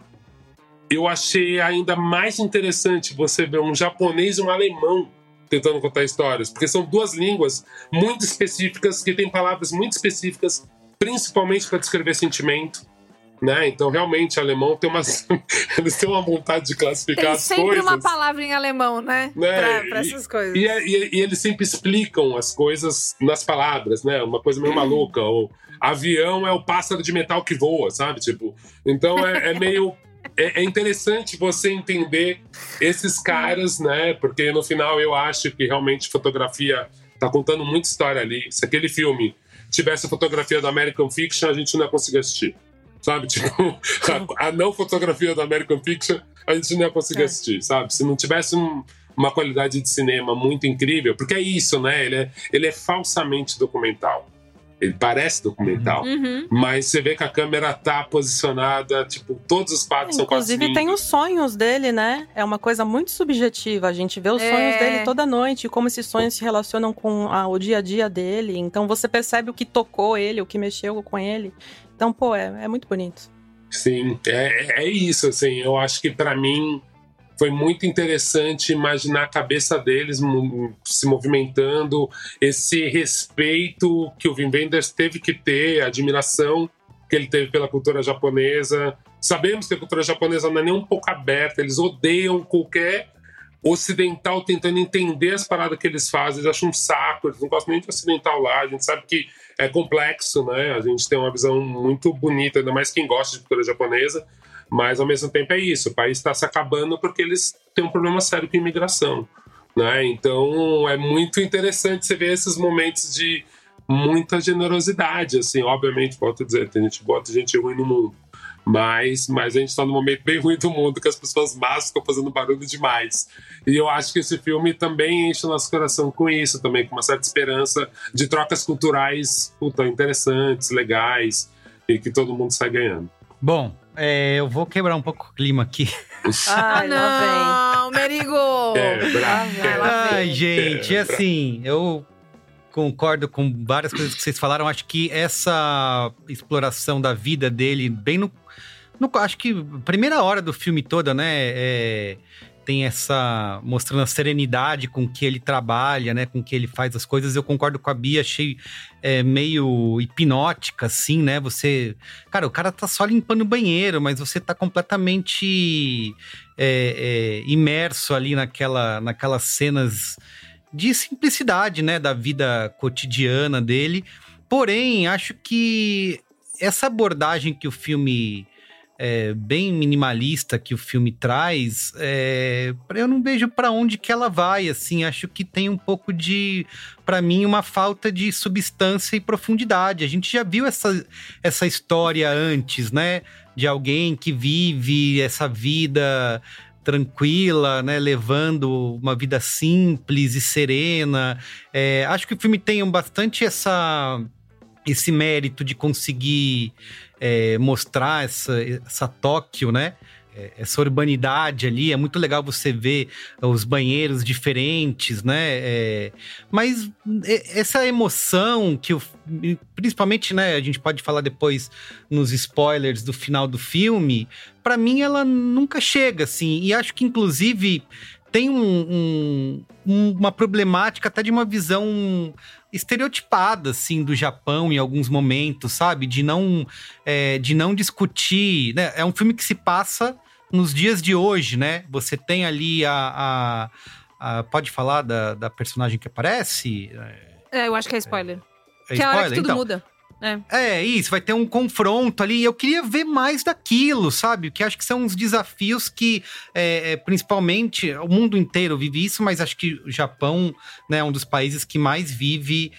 eu achei ainda mais interessante você ver um japonês e um alemão tentando contar histórias, porque são duas línguas muito específicas, que têm palavras muito específicas, principalmente para descrever sentimento, né? Então, realmente, alemão tem umas... eles têm uma vontade de classificar tem as coisas. Tem sempre uma palavra em alemão, né? né? Para essas coisas. E, e, e eles sempre explicam as coisas nas palavras, né? Uma coisa meio maluca. Ou avião é o pássaro de metal que voa, sabe? Tipo, então é, é meio... É, é interessante você entender esses caras, né? Porque no final eu acho que realmente fotografia tá contando muita história ali. Se aquele filme tivesse a fotografia do American Fiction, a gente não ia conseguir assistir. Sabe? Tipo, a, a não fotografia do American Fiction, a gente não ia conseguir é. assistir, sabe? Se não tivesse um, uma qualidade de cinema muito incrível, porque é isso, né? Ele é, ele é falsamente documental. Ele parece documental, uhum. mas você vê que a câmera tá posicionada, tipo, todos os quadros é, são quase inclusive tem os sonhos dele, né? É uma coisa muito subjetiva. A gente vê os é. sonhos dele toda noite, como esses sonhos se relacionam com a, o dia a dia dele. Então você percebe o que tocou ele, o que mexeu com ele. Então, pô, é, é muito bonito. Sim, é, é isso, assim. Eu acho que pra mim foi muito interessante imaginar a cabeça deles se movimentando, esse respeito que o Wim Wenders teve que ter, a admiração que ele teve pela cultura japonesa. Sabemos que a cultura japonesa não é nem um pouco aberta, eles odeiam qualquer ocidental tentando entender as paradas que eles fazem, eles acham um saco, eles não gostam nem de ocidental lá, a gente sabe que é complexo, né? A gente tem uma visão muito bonita, ainda mais quem gosta de cultura japonesa, mas ao mesmo tempo é isso, o país está se acabando porque eles têm um problema sério com imigração, né? Então é muito interessante você ver esses momentos de muita generosidade, assim, obviamente, volto a dizer, tem gente boa, tem gente ruim no mundo, mas, mas a gente está num momento bem ruim do mundo, que as pessoas más ficam fazendo barulho demais. E eu acho que esse filme também enche o nosso coração com isso, também com uma certa esperança de trocas culturais puta, interessantes, legais, e que todo mundo sai ganhando. Bom, é, eu vou quebrar um pouco o clima aqui. Ah, não! não, Merigo! Quebra, quebra, Ai, gente, quebra. assim, eu concordo com várias coisas que vocês falaram. Acho que essa exploração da vida dele, bem no... no acho que a primeira hora do filme toda, né, é, tem essa... mostrando a serenidade com que ele trabalha, né, com que ele faz as coisas. Eu concordo com a Bia, achei é, meio hipnótica, assim, né, você... Cara, o cara tá só limpando o banheiro, mas você tá completamente é, é, imerso ali naquela, naquelas cenas de simplicidade, né, da vida cotidiana dele. Porém, acho que essa abordagem que o filme... É, bem minimalista que o filme traz, é, eu não vejo para onde que ela vai, assim, acho que tem um pouco de, para mim, uma falta de substância e profundidade. A gente já viu essa, essa história antes, né, de alguém que vive essa vida tranquila, né, levando uma vida simples e serena. É, acho que o filme tem bastante essa, esse mérito de conseguir É, mostrar essa, essa Tóquio, né? É, essa urbanidade ali. É muito legal você ver os banheiros diferentes, né? É, mas essa emoção que eu, principalmente, né? A gente pode falar depois nos spoilers do final do filme. Para mim, ela nunca chega, assim. E acho que, inclusive, tem um, um, uma problemática até de uma visão estereotipada, assim, do Japão em alguns momentos, sabe? De não, é, de não discutir, né? É um filme que se passa nos dias de hoje, né? Você tem ali a... a, a pode falar da, da personagem que aparece? É, eu acho que é spoiler. É, é que é a hora spoiler? que tudo Então, muda. É. É, isso, vai ter um confronto ali. Eu queria ver mais daquilo, sabe? Que acho que são uns desafios que, é, é, principalmente, o mundo inteiro vive isso, mas acho que o Japão, né, é um dos países que mais vive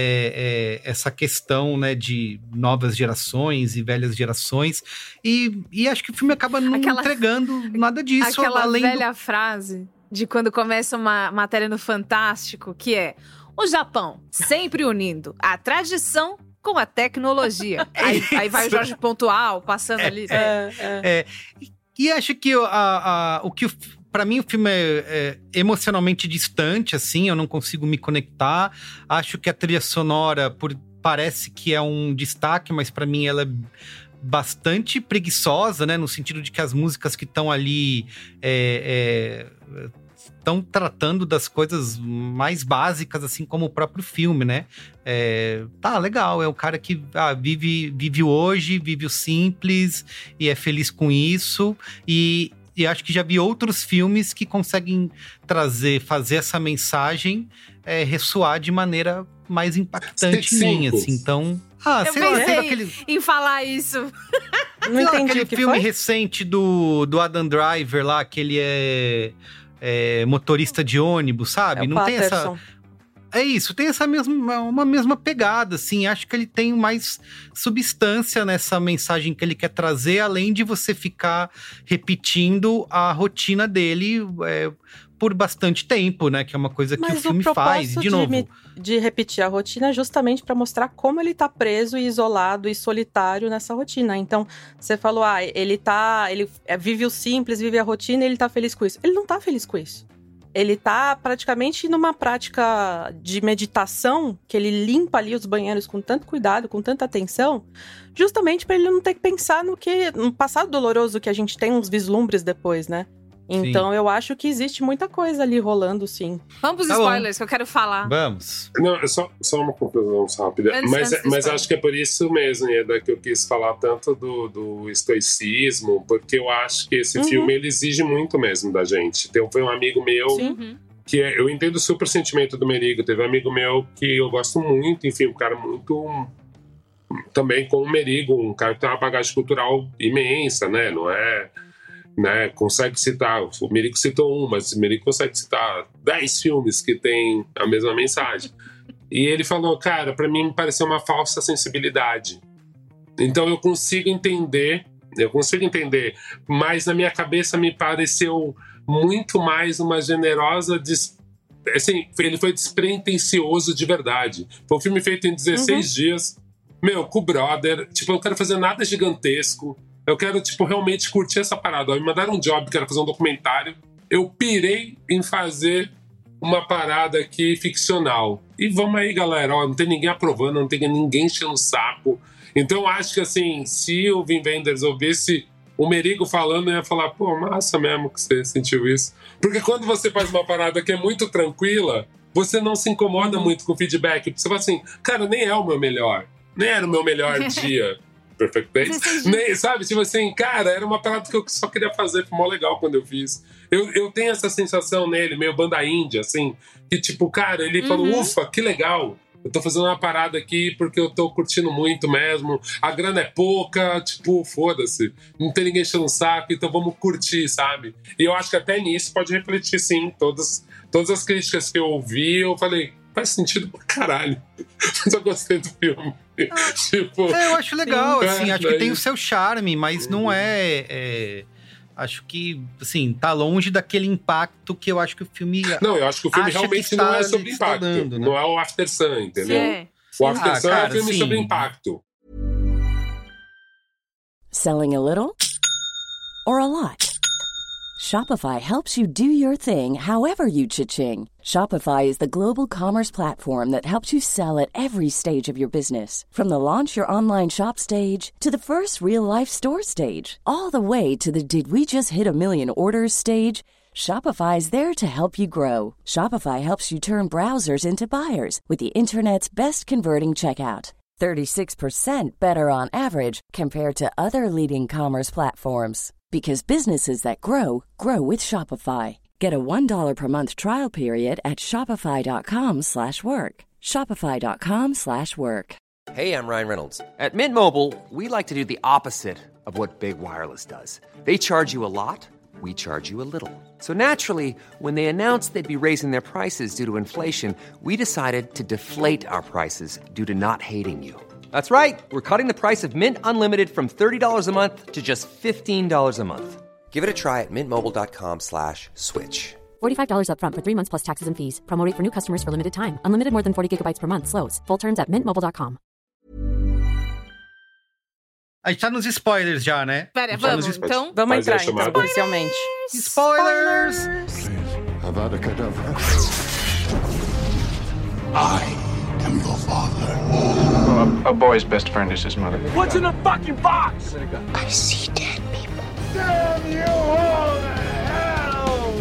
é, é, essa questão, né, de novas gerações e velhas gerações. E, e acho que o filme acaba não Aquela- entregando nada disso. Aquela além velha frase de quando começa uma matéria no Fantástico, que é: o Japão sempre unindo a tradição com a tecnologia. Aí, aí vai o Jorge Pontual passando ali. É, é. É, e, e acho que o- a, a, o que o, pra mim o filme é, é emocionalmente distante, assim, eu não consigo me conectar. Acho que a trilha sonora por, parece que é um destaque, mas pra mim ela é bastante preguiçosa, né? No sentido de que as músicas que estão ali é, é, estão tratando das coisas mais básicas, assim como o próprio filme, né? É, tá, legal, é um cara que ah, vive, vive o hoje, vive o simples e é feliz com isso. E, e acho que já vi outros filmes que conseguem trazer, fazer essa mensagem é, ressoar de maneira mais impactante em mim, assim. Então, ah, Eu sei lá, pensei teve aquele... em falar isso. Não Sei lá, entendi aquele o que filme foi. recente do, do Adam Driver lá, que ele é, é motorista de ônibus, sabe? É o Não tem essa... Patterson. É isso, tem essa mesma, uma mesma pegada, assim. Acho que ele tem mais substância nessa mensagem que ele quer trazer, além de você ficar repetindo a rotina dele é, por bastante tempo, né? Que é uma coisa que Mas o filme propósito faz. De novo, me- de repetir a rotina é justamente para mostrar como ele tá preso e isolado e solitário nessa rotina. Então, você falou, ah, ele tá, ele é, vive o simples, vive a rotina e ele tá feliz com isso. Ele não tá feliz com isso. Ele tá praticamente numa prática de meditação, que ele limpa ali os banheiros com tanto cuidado, com tanta atenção, justamente para ele não ter que pensar no que no passado doloroso que a gente tem uns vislumbres depois, né? Então, eu acho que existe muita coisa ali rolando, sim. Vamos pros Tá bom. spoilers, que eu quero falar. vamos. Não, é só, só uma conclusão rápida. Antes- mas antes do mas spoiler. acho que é por isso mesmo, Ieda, que eu quis falar tanto do, do estoicismo, porque eu acho que esse Uhum. filme ele exige muito mesmo da gente. Então, foi um amigo meu Sim. Uhum. que é, eu entendo super o sentimento do Merigo. Teve um amigo meu que eu gosto muito, enfim, um cara muito. Também como o Merigo, um cara que tem uma bagagem cultural imensa, né? Não é. Né, consegue citar, o Merigo citou um, mas o Merigo consegue citar dez filmes que tem a mesma mensagem. E ele falou, cara, pra mim pareceu uma falsa sensibilidade. Então eu consigo entender, eu consigo entender, mas na minha cabeça me pareceu muito mais uma generosa... Des... Assim, ele foi despretensioso de verdade. Foi um filme feito em dezesseis Uhum. dias, meu, com o brother, tipo, eu não quero fazer nada gigantesco. Eu quero, tipo, realmente curtir essa parada. Ó, me mandaram um job que era fazer um documentário. eu pirei em fazer uma parada aqui ficcional. E vamos aí, galera, ó, não tem ninguém aprovando, não tem ninguém enchendo o saco. Então eu acho que assim, se o Wim Wenders ouvisse o Merigo falando, eu ia falar, pô, massa mesmo que você sentiu isso. Porque quando você faz uma parada que é muito tranquila, você não se incomoda uhum. muito com o feedback. Você fala assim, cara, nem é o meu melhor. Nem era o meu melhor dia. Perfect Days. Nem, sabe, tipo assim, cara, era uma parada que eu só queria fazer, foi mó legal quando eu fiz. Eu, eu tenho essa sensação nele, meio banda índia, assim, que tipo, cara, ele uhum. falou, ufa, que legal, eu tô fazendo uma parada aqui porque eu tô curtindo muito mesmo, a grana é pouca, tipo, foda-se, não tem ninguém enchendo o saco, então vamos curtir, sabe? E eu acho que até nisso pode refletir, sim, todas, todas as críticas que eu ouvi, eu falei, faz sentido pra caralho, mas eu gostei do filme. Ah, tipo, é, eu acho legal, assim, é, acho que tem o seu charme, mas uhum. não é, é... Acho que, assim, tá longe daquele impacto que eu acho que o filme... Não, eu acho que o filme realmente não é sobre impacto. Dando, né? Não é o After Sun, entendeu? Sim. O After ah, Sun cara, é um filme sim. sobre impacto. Selling a little or a lot? Shopify helps you do your thing however you cha-ching. Shopify is the global commerce platform that helps you sell at every stage of your business. From the launch your online shop stage to the first real-life store stage, all the way to the did we just hit a million orders stage. Shopify's there to help you grow. Shopify helps you turn browsers into buyers with the internet's best converting checkout. thirty-six percent better on average compared to other leading commerce platforms. Because businesses that grow, grow with Shopify. Get a one dollar per month trial period at shopify.com slash work. Shopify.com slash work. Hey, I'm Ryan Reynolds. At Mint Mobile, we like to do the opposite of what Big Wireless does. They charge you a lot, we charge you a little. So naturally, when they announced they'd be raising their prices due to inflation, we decided to deflate our prices due to not hating you. That's right. We're cutting the price of Mint Unlimited from thirty dollars a month to just fifteen dollars a month. Give it a try at mintmobile.com slash switch. forty-five dollars up front for three months plus taxes and fees. Promo rate for new customers for limited time. Unlimited more than forty gigabytes per month. Slows full terms at mint mobile dot com. A gente tá nos spoilers já, né? Pera, vamos, nos... então. Vamos Faz entrar, então, parcialmente. Spoilers! Avada Kedavra. I am your father. Well, a, a boy's best friend is his mother. What's in the fucking box? I see dead people. Damn you all to hell!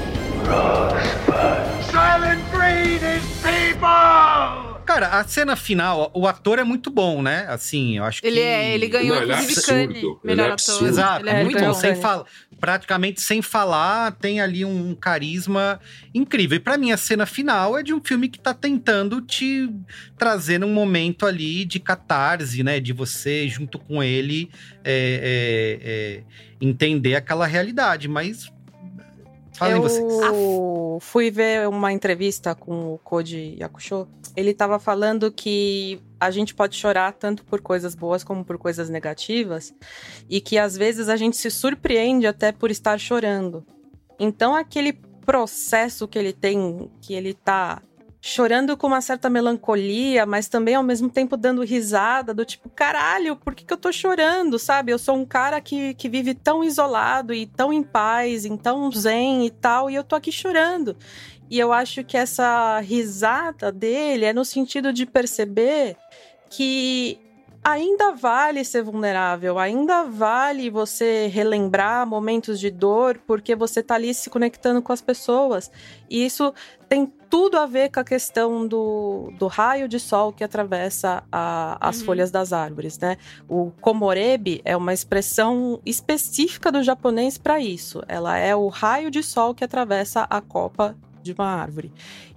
Rosebud. Silent Breed is people! Cara, a cena final, o ator é muito bom, né? Assim, eu acho que... Ele, é, ele ganhou, Não, ele é inclusive, absurdo. Cane, Ele melhor é ator. absurdo. Exato, Ele é muito muito bom. bom. Sem fala, praticamente sem falar, tem ali um carisma incrível. E pra mim, a cena final é de um filme que tá tentando te trazer num momento ali de catarse, né? De você, junto com ele, é, é, é, entender aquela realidade. Mas... Falem eu vocês. fui ver uma entrevista com o Koji Yakusho. Ele estava falando que a gente pode chorar tanto por coisas boas como por coisas negativas. E que às vezes a gente se surpreende até por estar chorando. Então aquele processo que ele tem, que ele tá chorando com uma certa melancolia, mas também ao mesmo tempo dando risada, do tipo, caralho, por que que eu tô chorando, sabe? Eu sou um cara que, que vive tão isolado e tão em paz, e tão zen e tal, e eu tô aqui chorando. E eu acho que essa risada dele é no sentido de perceber que ainda vale ser vulnerável, ainda vale você relembrar momentos de dor, porque você tá ali se conectando com as pessoas. E isso tem tudo a ver com a questão do, do raio de sol que atravessa a, as uhum. folhas das árvores, né? O komorebi é uma expressão específica do japonês para isso. Ela é o raio de sol que atravessa a copa de uma árvore.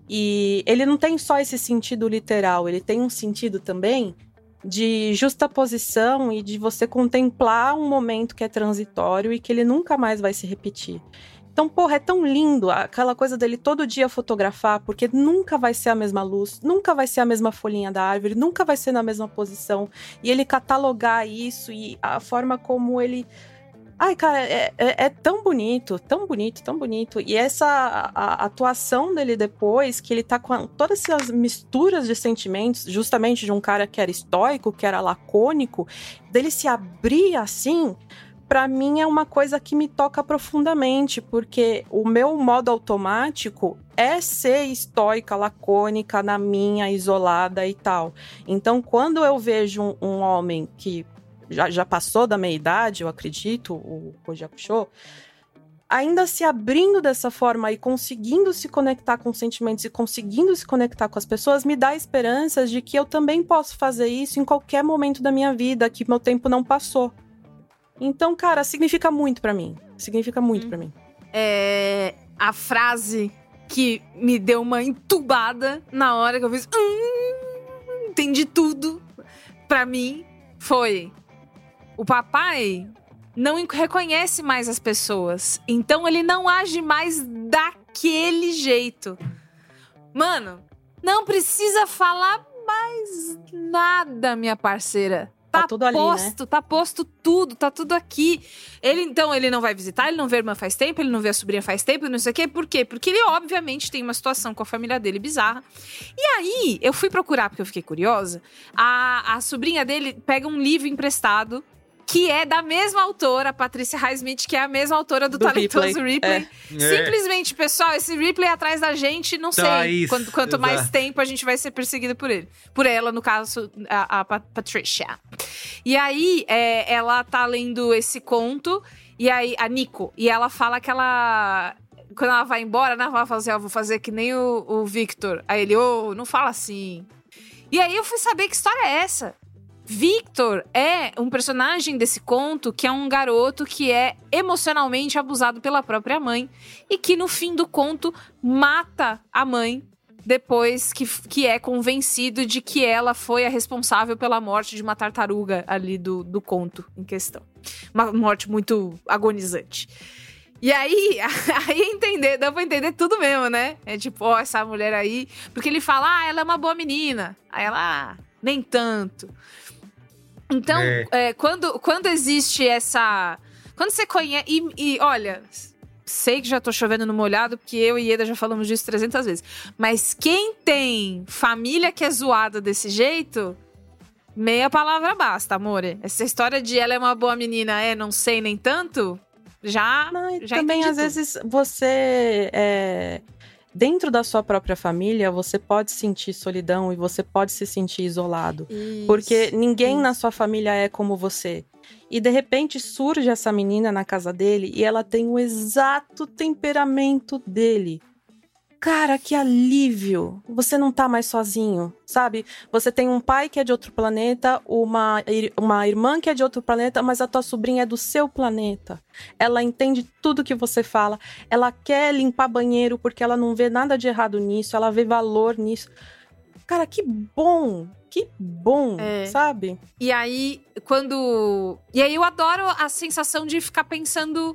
E ele não tem só esse sentido literal, ele tem um sentido também de justaposição e de você contemplar um momento que é transitório e que ele nunca mais vai se repetir. Então, porra, é tão lindo aquela coisa dele todo dia fotografar, porque nunca vai ser a mesma luz, nunca vai ser a mesma folhinha da árvore, nunca vai ser na mesma posição. E ele catalogar isso e a forma como ele... Ai, cara, é, é, é tão bonito, tão bonito, tão bonito. E essa a, a atuação dele depois, que ele tá com todas essas misturas de sentimentos, justamente de um cara que era estoico, que era lacônico, dele se abrir assim pra mim é uma coisa que me toca profundamente, porque o meu modo automático é ser estoica, lacônica, na minha, isolada e tal. Então, quando eu vejo um, um homem que já, já passou da meia idade, eu acredito, o Koji puxou, ainda se abrindo dessa forma e conseguindo se conectar com sentimentos e conseguindo se conectar com as pessoas, me dá esperanças de que eu também posso fazer isso em qualquer momento da minha vida, que meu tempo não passou. Então, cara, significa muito pra mim. Significa muito hum. pra mim. É, a frase que me deu uma entubada na hora que eu fiz... Hum, entendi tudo. Pra mim, foi... O papai... não reconhece mais as pessoas. Então ele não age mais daquele jeito. Mano, não precisa falar mais nada, minha parceira. Tá, tá tudo ali, posto, né? Tá posto tudo, tá tudo aqui. Ele, então, ele não vai visitar, ele não vê a irmã faz tempo, ele não vê a sobrinha faz tempo, não sei o quê. Por quê? Porque ele, obviamente, tem uma situação com a família dele bizarra. E aí, eu fui procurar, porque eu fiquei curiosa. A, a sobrinha dele pega um livro emprestado que é da mesma autora, Patrícia Highsmith, que é a mesma autora do, do Talentoso Ripley. Ripley. É. Simplesmente, pessoal, esse Ripley atrás da gente, não tá sei. Isso, quanto quanto mais tempo a gente vai ser perseguido por ele. Por ela, no caso, a, a Patricia. E aí, é, ela tá lendo esse conto, e aí, a Nico, e ela fala que ela... Quando ela vai embora, né, ela fala assim, ó, oh, vou fazer que nem o, o Victor. Aí ele, ô, oh, não fala assim. E aí eu fui saber que história é essa. Victor é um personagem desse conto que é um garoto que é emocionalmente abusado pela própria mãe e que no fim do conto mata a mãe depois que, que é convencido de que ela foi a responsável pela morte de uma tartaruga ali do, do conto em questão. Uma morte muito agonizante. E aí, aí entender, dá pra entender tudo mesmo, né? É tipo, ó, essa mulher aí... Porque ele fala, ah, ela é uma boa menina. Aí ela, ah, nem tanto. Então, é. É, quando, quando existe essa... Quando você conhece... E, e, olha, sei que já tô chovendo no molhado, porque eu e Ieda já falamos disso trezentas vezes. Mas quem tem família que é zoada desse jeito, meia palavra basta, amore. Essa história de ela é uma boa menina, é, não sei nem tanto, já, não, já também, às tudo. vezes, você... É... Dentro da sua própria família, você pode sentir solidão e você pode se sentir isolado. Isso, porque ninguém isso. na sua família é como você. E, de repente, surge essa menina na casa dele e ela tem o exato temperamento dele. Cara, que alívio! Você não tá mais sozinho, sabe? Você tem um pai que é de outro planeta, uma, uma irmã que é de outro planeta, mas a tua sobrinha é do seu planeta. Ela entende tudo que você fala, ela quer limpar banheiro porque ela não vê nada de errado nisso, ela vê valor nisso. Cara, que bom! Que bom, é. sabe? E aí, quando... E aí eu adoro a sensação de ficar pensando...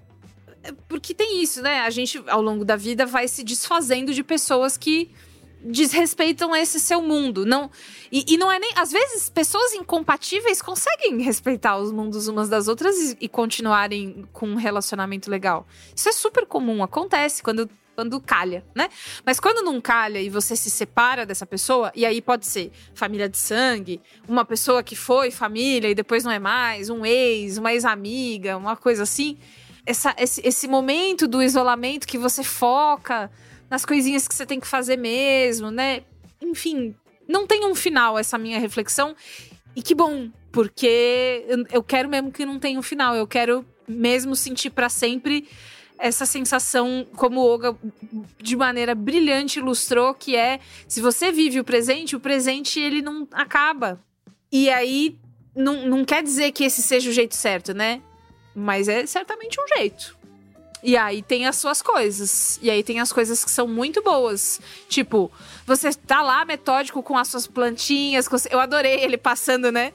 Porque tem isso, né? A gente, ao longo da vida, vai se desfazendo de pessoas que desrespeitam esse seu mundo. Não, e, e não é nem... Às vezes, pessoas incompatíveis conseguem respeitar os mundos umas das outras e, e continuarem com um relacionamento legal. Isso é super comum, acontece quando, quando calha, né? Mas quando não calha e você se separa dessa pessoa, e aí pode ser família de sangue, uma pessoa que foi família e depois não é mais, um ex, uma ex-amiga, uma coisa assim... Essa, esse, esse momento do isolamento que você foca nas coisinhas que você tem que fazer mesmo, né? Enfim, não tem um final essa minha reflexão. E que bom, porque eu, eu quero mesmo que não tenha um final. Eu quero mesmo sentir pra sempre essa sensação, como o Olga de maneira brilhante ilustrou, que é, se você vive o presente, o presente ele não acaba. E aí, não, não quer dizer que esse seja o jeito certo, né? Mas é certamente um jeito. E aí tem as suas coisas. E aí tem as coisas que são muito boas. Tipo, você tá lá metódico com as suas plantinhas. Eu adorei ele passando, né?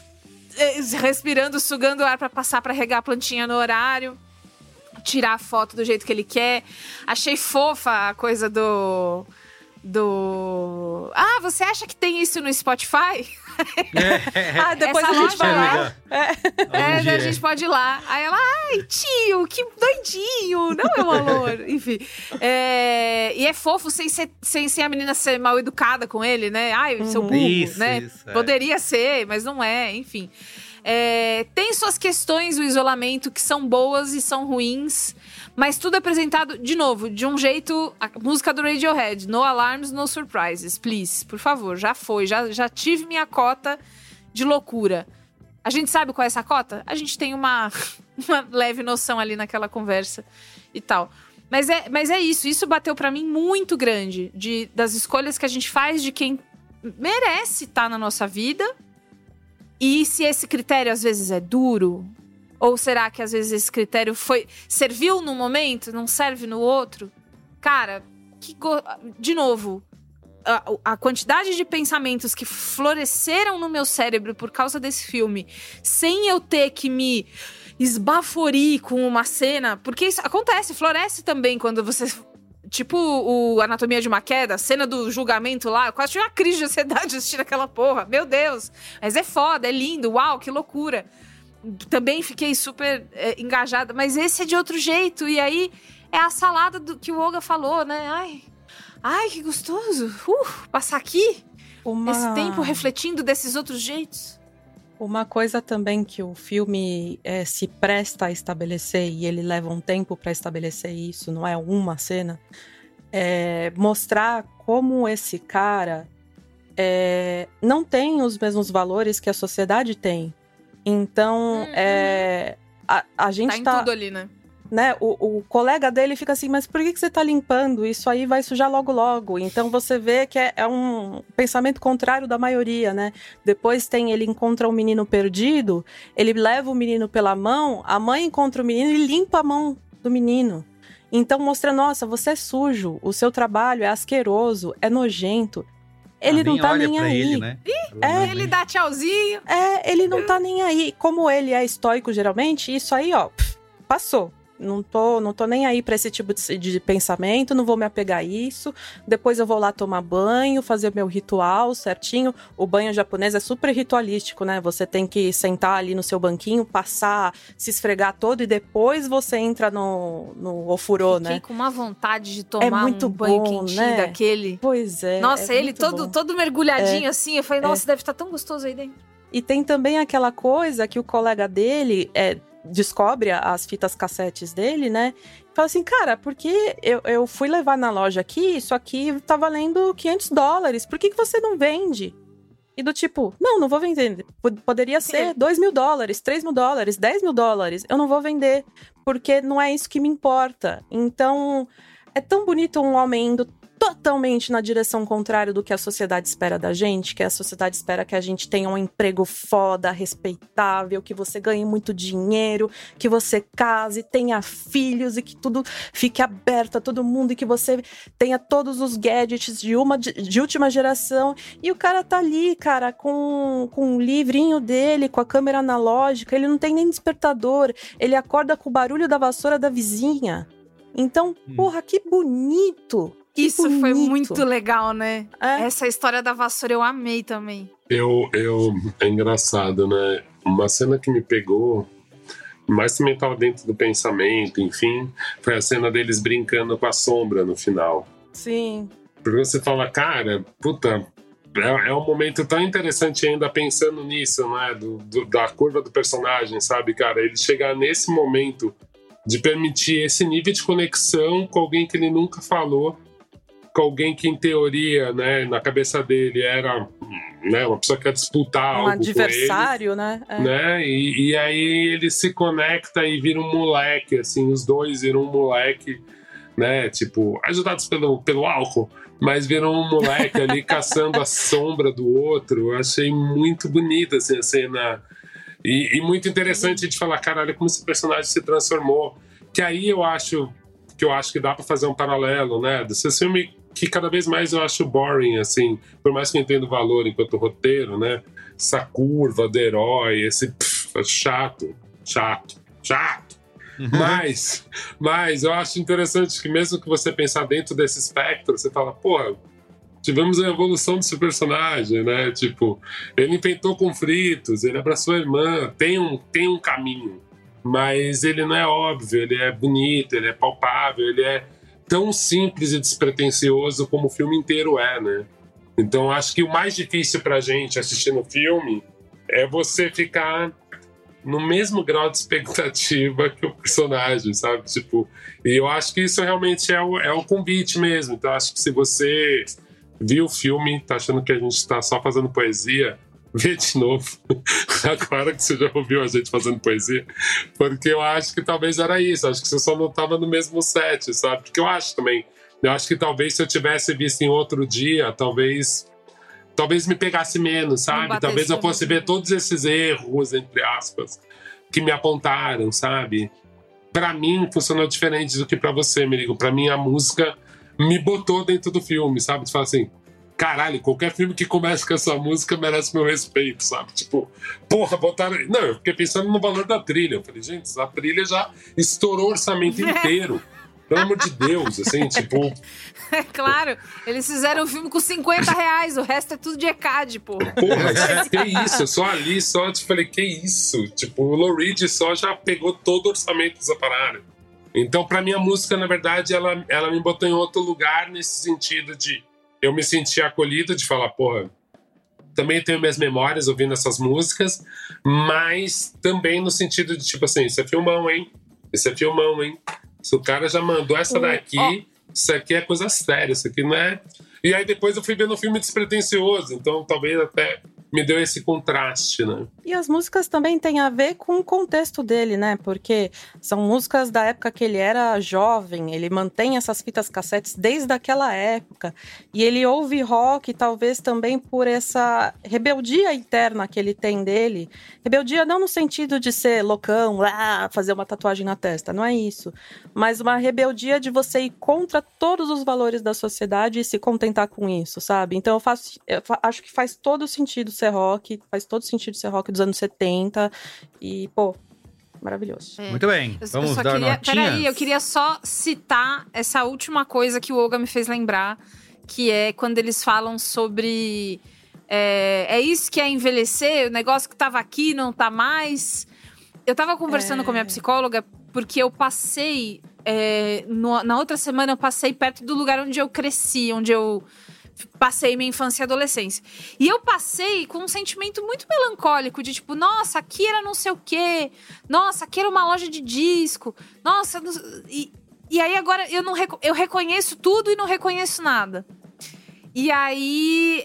Respirando, sugando o ar pra passar pra regar a plantinha no horário. Tirar a foto do jeito que ele quer. Achei fofa a coisa do... Do... Ah, você acha que tem isso no Spotify? É. Ah, depois Essa a gente vai lá. É, é a gente pode ir lá. Aí ela, ai, tio, que doidinho. Não, meu amor. Enfim. É... E é fofo sem ser, sem ser a menina ser mal educada com ele, né? Ai, seu burro, isso, né? Isso, é. Poderia ser, mas não é, enfim. É, tem suas questões, o isolamento, que são boas e são ruins, mas tudo é apresentado, de novo, de um jeito... A música do Radiohead, no alarms, no surprises, please, por favor, já foi, já, já tive minha cota de loucura. A gente sabe qual é essa cota? A gente tem uma, uma leve noção ali naquela conversa e tal. Mas é, mas é isso, isso bateu pra mim muito grande, de, das escolhas que a gente faz de quem merece estar na nossa vida. E se esse critério às vezes é duro, ou será que às vezes esse critério foi serviu num momento, não serve no outro? Cara, que go... de novo, a, a quantidade de pensamentos que floresceram no meu cérebro por causa desse filme, sem eu ter que me esbaforir com uma cena, porque isso acontece, floresce também quando você... Tipo o Anatomia de uma Queda, a cena do julgamento lá, eu quase tive uma crise de ansiedade assistindo aquela porra. Meu Deus! Mas é foda, é lindo, uau, que loucura. Também fiquei super é, engajada, mas esse é de outro jeito. E aí é a salada do que o Olga falou, né? Ai, ai que gostoso. Uh, passar aqui Uma... esse tempo refletindo desses outros jeitos. Uma coisa também que o filme é, se presta a estabelecer, e ele leva um tempo para estabelecer isso, não é uma cena, é mostrar como esse cara é, não tem os mesmos valores que a sociedade tem. Então, uhum. é, a, a gente tá... Em tá, tudo ali, né? Né, o, o colega dele fica assim, mas por que, que você tá limpando? Isso aí vai sujar logo logo. Então você vê que é, é um pensamento contrário da maioria, né? Depois tem, ele encontra um menino perdido, ele leva o menino pela mão, a mãe encontra o menino e limpa a mão do menino. Então mostra, nossa, você é sujo, o seu trabalho é asqueroso, é nojento. Ele ah, não tá nem aí. Ele, né? Ih, é, ele dá tchauzinho. É, ele não tá nem aí. Como ele é estoico geralmente, isso aí, ó, passou. Não tô, não tô nem aí pra esse tipo de, de pensamento, não vou me apegar a isso. Depois eu vou lá tomar banho, fazer meu ritual certinho. O banho japonês é super ritualístico, né? Você tem que sentar ali no seu banquinho, passar, se esfregar todo e depois você entra no, no ofurô, Fiquei né? com uma vontade de tomar é muito um banho bom, quentinho né? daquele. Pois é. Nossa, é ele todo, todo mergulhadinho é. assim. Eu falei, nossa, é. deve estar tão gostoso aí dentro. E tem também aquela coisa que o colega dele é, descobre as fitas cassetes dele, né? Fala assim, cara, porque eu, eu fui levar na loja aqui, isso aqui tá valendo quinhentos dólares, por que, que você não vende? E do tipo, não, não vou vender. Poderia ser dois mil dólares, três mil dólares, dez mil dólares. Eu não vou vender, porque não é isso que me importa. Então, é tão bonito um homem indo totalmente na direção contrária do que a sociedade espera da gente, que a sociedade espera que a gente tenha um emprego foda, respeitável, que você ganhe muito dinheiro, que você case, tenha filhos e que tudo fique aberto a todo mundo e que você tenha todos os gadgets de, uma, de, de última geração. E o cara tá ali, cara, com, com um livrinho dele, com a câmera analógica, ele não tem nem despertador, ele acorda com o barulho da vassoura da vizinha. Então, hum. porra, que bonito! Que Isso bonito. Foi muito legal, né? É. Essa história da vassoura eu amei também. Eu, eu, é engraçado, né? Uma cena que me pegou, mas também estava dentro do pensamento, enfim, foi a cena deles brincando com a sombra no final. Sim. Porque você fala, cara, puta, é, é um momento tão interessante ainda pensando nisso, né? Do, do, da curva do personagem, sabe, cara? Ele chegar nesse momento de permitir esse nível de conexão com alguém que ele nunca falou, com alguém que, em teoria, né, na cabeça dele era, né, uma pessoa que quer disputar um algo adversário, com ele, né? É. né? E, e aí ele se conecta e vira um moleque, assim, os dois viram um moleque, né, tipo, ajudados pelo, pelo álcool, mas viram um moleque ali caçando a sombra do outro. Eu achei muito bonita, assim, a cena. E, e muito interessante de falar, caralho, como esse personagem se transformou. Que aí eu acho que eu acho que dá pra fazer um paralelo, né? Desse filme que cada vez mais eu acho boring, assim, por mais que eu entenda o valor enquanto roteiro, né? Essa curva do herói, esse pff, chato, chato, chato. Uhum. Mas, mas eu acho interessante que mesmo que você pensar dentro desse espectro, você fala, porra, tivemos a evolução desse personagem, né? Tipo, ele inventou conflitos, ele abraçou a irmã, tem um, tem um caminho, mas ele não é óbvio, ele é bonito, ele é palpável, ele é tão simples e despretensioso como o filme inteiro é, né? Então acho que o mais difícil pra gente assistindo o filme é você ficar no mesmo grau de expectativa que o personagem, sabe? Tipo, e eu acho que isso realmente é o, é o convite mesmo. Então, acho que se você viu o filme, tá achando que a gente tá só fazendo poesia, vê de novo. Agora que você já ouviu a gente fazendo poesia. Porque eu acho que talvez era isso. Acho que você só não tava no mesmo set, sabe? Porque eu acho também. Eu acho que talvez se eu tivesse visto em outro dia, talvez... Talvez me pegasse menos, sabe? Talvez eu fosse ver todos esses erros, entre aspas, que me apontaram, sabe? Pra mim, funcionou diferente do que pra você, Merigo. Pra mim, a música me botou dentro do filme, sabe? Você fala assim, caralho, qualquer filme que comece com essa música merece meu respeito, sabe? Tipo, porra, botaram... Não, eu fiquei pensando no valor da trilha. Eu falei, gente, a trilha já estourou o orçamento inteiro. Pelo amor de Deus, assim, tipo... É claro, eles fizeram um filme com cinquenta reais, o resto é tudo de E C A D, pô. Porra, que isso, eu só ali, só te falei, que isso? Tipo, o Lou Reed só já pegou todo o orçamento dessa parada. Então, pra mim, a música, na verdade, ela, ela me botou em outro lugar nesse sentido de... Eu me senti acolhido de falar, porra, também tenho minhas memórias ouvindo essas músicas, mas também no sentido de, tipo assim, isso é filmão, hein? Isso é filmão, hein? Se o cara já mandou essa daqui, oh. Isso aqui é coisa séria, isso aqui não é... E aí depois eu fui vendo um filme despretensioso, então talvez até me deu esse contraste, né? E as músicas também têm a ver com o contexto dele, né? Porque são músicas da época que ele era jovem, ele mantém essas fitas cassetes desde aquela época. E ele ouve rock, talvez também por essa rebeldia interna que ele tem dele. Rebeldia não no sentido de ser loucão, ah, fazer uma tatuagem na testa, não é isso. Mas uma rebeldia de você ir contra todos os valores da sociedade e se contentar com isso, sabe? Então eu, faço, eu acho que faz todo sentido ser rock, faz todo sentido ser rock dos anos setenta e, pô, maravilhoso. É. Muito bem, eu, vamos eu só dar queria, notinhas? Peraí, eu queria só citar essa última coisa que o Olga me fez lembrar, que é quando eles falam sobre... É, é isso que é envelhecer, o negócio que tava aqui não tá mais. Eu tava conversando é... com a minha psicóloga porque eu passei... É, no, na outra semana eu passei perto do lugar onde eu cresci, onde eu... passei minha infância e adolescência. E eu passei com um sentimento muito melancólico de tipo, nossa, aqui era não sei o quê. Nossa, aqui era uma loja de disco. Nossa, e, e aí agora eu, não, eu reconheço tudo e não reconheço nada. E aí,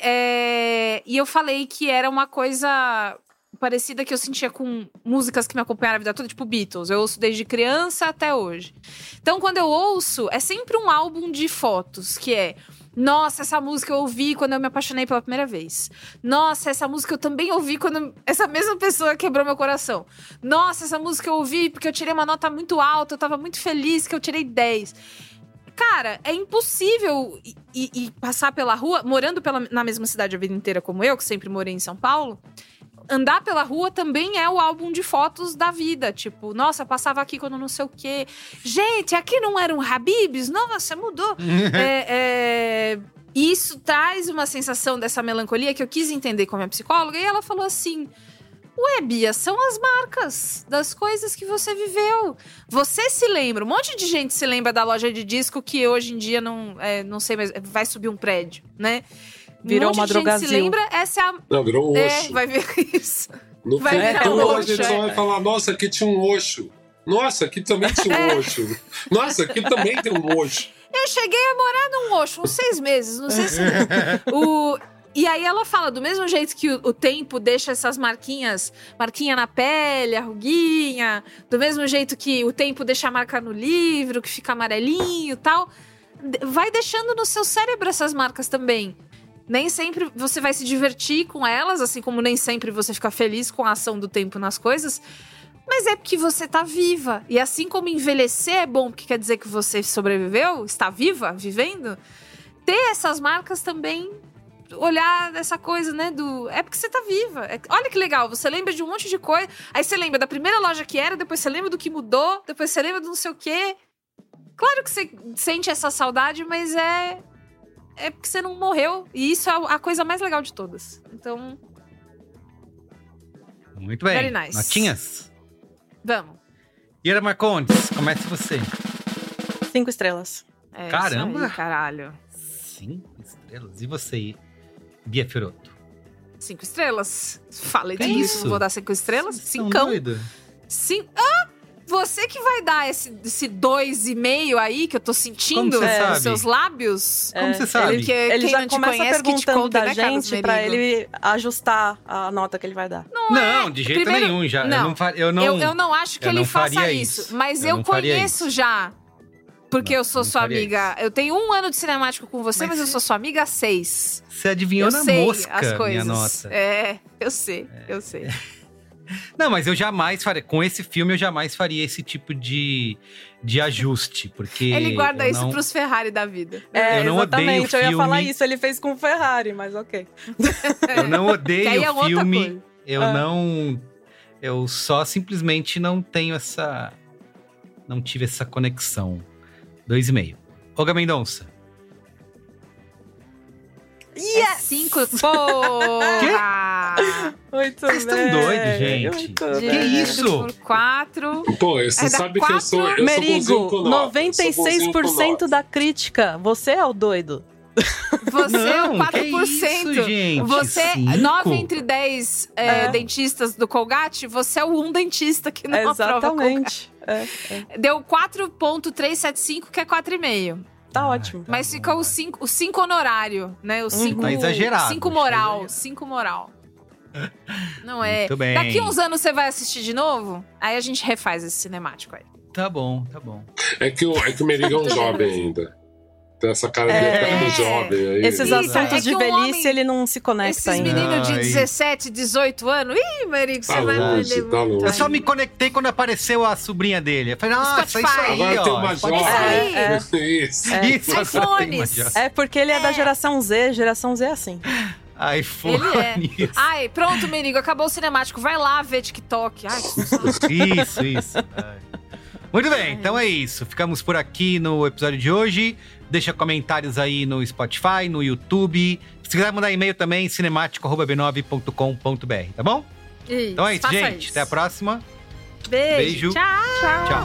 é, e eu falei que era uma coisa parecida que eu sentia com músicas que me acompanharam a vida toda, tipo Beatles. Eu ouço desde criança até hoje. Então, quando eu ouço, é sempre um álbum de fotos, que é... Nossa, essa música eu ouvi quando eu me apaixonei pela primeira vez. Nossa, essa música eu também ouvi quando essa mesma pessoa quebrou meu coração. Nossa, essa música eu ouvi porque eu tirei uma nota muito alta, eu tava muito feliz que eu tirei dez. Cara, é impossível ir, ir, ir passar pela rua, morando pela, na mesma cidade a vida inteira como eu, que sempre morei em São Paulo. Andar pela rua também é o álbum de fotos da vida. Tipo, nossa, passava aqui quando não sei o quê. Gente, aqui não era um Habib's? Nossa, mudou. é, é... Isso traz uma sensação dessa melancolia que eu quis entender com a minha psicóloga. E ela falou assim... Ué, Bia, são as marcas das coisas que você viveu. Você se lembra, um monte de gente se lembra da loja de disco que hoje em dia não, é, não sei, mas vai subir um prédio, né? Virou um uma drogazil. Se lembra, essa é a... Não, virou um é, Oxo. vai ver isso. No vai futuro, virar um a gente só vai falar, nossa, aqui tinha um Oxo. Nossa, aqui também tinha um Oxo. Nossa, aqui também tem um Oxo. Eu cheguei a morar num Oxo, uns seis meses, não sei se... o... E aí ela fala, do mesmo jeito que o, o tempo deixa essas marquinhas, marquinha na pele, a ruguinha, do mesmo jeito que o tempo deixa a marca no livro, que fica amarelinho e tal, vai deixando no seu cérebro essas marcas também. Nem sempre você vai se divertir com elas, assim como nem sempre você fica feliz com a ação do tempo nas coisas, mas é porque você tá viva. E assim como envelhecer é bom, porque quer dizer que você sobreviveu, está viva, vivendo, ter essas marcas também... olhar essa coisa, né, do... É porque você tá viva. É... Olha que legal, você lembra de um monte de coisa, aí você lembra da primeira loja que era, depois você lembra do que mudou, depois você lembra do não sei o quê. Claro que você sente essa saudade, mas é... É porque você não morreu. E isso é a coisa mais legal de todas. Então... Muito bem. Very nice. Notinhas? Vamos. Ira Marcondes, comece você. Cinco estrelas. É, caramba! Aí, caralho. Cinco estrelas. E você, Bia Fiorotto? Cinco estrelas. Falei Que disso, isso? vou dar cinco estrelas. Vocês são Cincão. doidos? Sim. Ah! Você que vai dar esse, esse dois e meio aí que eu tô sentindo Como você nos sabe? seus lábios. Como você sabe? Ele, que, Ele quem já não te começa conhece, que te perguntando conta, da né, Carlos gente pra Merigo? ele ajustar a nota que ele vai dar. Não, Não, é. de jeito Primeiro, nenhum. Já. Não, Eu, não, fa- eu, não, eu, eu não acho que eu ele não faça faria isso, mas eu, eu não faria conheço isso. já. Porque Não, eu sou não sua faria amiga. Eu tenho um ano de cinemático com você, mas, Mas eu você- sou sua amiga há seis. Você adivinhou eu na sei mosca, as coisas. minha nota. É, eu sei, eu sei. Não, mas eu jamais faria. Com esse filme, eu jamais faria esse tipo de, de ajuste. Porque. Ele guarda eu isso não... pros Ferrari da vida. É, Eu não odeio exatamente. Eu ia filme. falar isso. Ele fez com o Ferrari, mas ok. Eu não Que odeio aí é o outra filme. coisa. Eu Ah. não. Eu só simplesmente não tenho essa. Não tive essa conexão. Dois e meio. Olga Mendonça. É cinco. Porra! Muito Vocês estão bem. doidos, gente. Muito Que bem. isso? Por quatro. Pô, você É da sabe que eu sou, eu sou bonzinho Merigo, com nota, noventa e eu sou seis bonzinho por com cento nota. da crítica. Você é o doido. Você é Não, o quatro por cento. que isso, gente? Você, Cinco? nove entre dez é, É. dentistas do Colgate, você é o um dentista que não aprova Colgate. Exatamente. É, é. Deu quatro ponto trezentos e setenta e cinco, que é quatro vírgula cinco. Tá ótimo. Mas fica o cinco, o cinco honorário, né? O cinco, Tá exagerado, cinco tá moral. exagerado. cinco moral. Não é. Muito bem. Daqui uns anos você vai assistir de novo? Aí a gente refaz esse cinemático aí. Tá bom, tá bom. É que o, é que o Merigo é um jovem ainda. Tem essa cara de É. eterno jovem aí. Esses Isso, assuntos é de que um velhice, homem- ele não se conecta Esses ainda. meninos de Ai. dezessete, dezoito anos. Ih, Merigo, você Tá vai longe, aprender tá muito. longe. Eu só me conectei quando apareceu a sobrinha dele. Eu falei, ah, isso é isso Spotify. aí, Agora tem ó. uma Spotify. jovem. É, Isso. É. Isso, agora tem uma iPhones. jovem. É porque ele é, da É. geração Z, geração Z é assim. iPhone. Ele é. Ai, pronto, Merigo, acabou o cinemático. Vai lá ver TikTok. Ai, que saco. Isso, isso. Ai. Muito bem, então é isso. Ficamos por aqui no episódio de hoje. Deixa comentários aí no Spotify, no YouTube. Se quiser mandar e-mail também, cinemático arroba b nove ponto com ponto b r, tá bom? Isso, Então é isso, faça gente. isso. Até a próxima. Beijo. Beijo. Tchau. Tchau.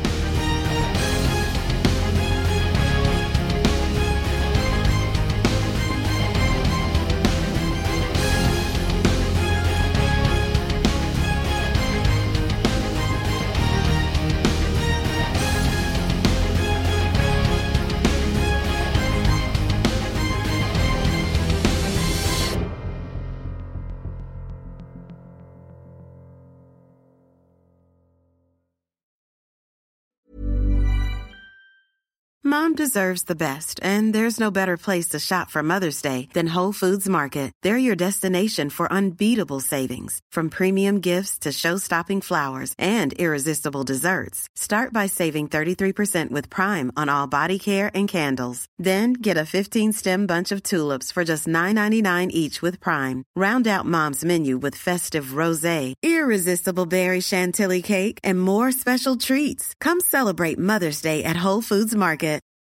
Mom deserves the best, and there's no better place to shop for Mother's Day than Whole Foods Market. They're your destination for unbeatable savings, from premium gifts to show-stopping flowers and irresistible desserts. Start by saving thirty-three percent with Prime on all body care and candles. Then get a fifteen-stem bunch of tulips for just nine ninety-nine each with Prime. Round out Mom's menu with festive rosé, irresistible berry chantilly cake, and more special treats. Come celebrate Mother's Day at Whole Foods Market.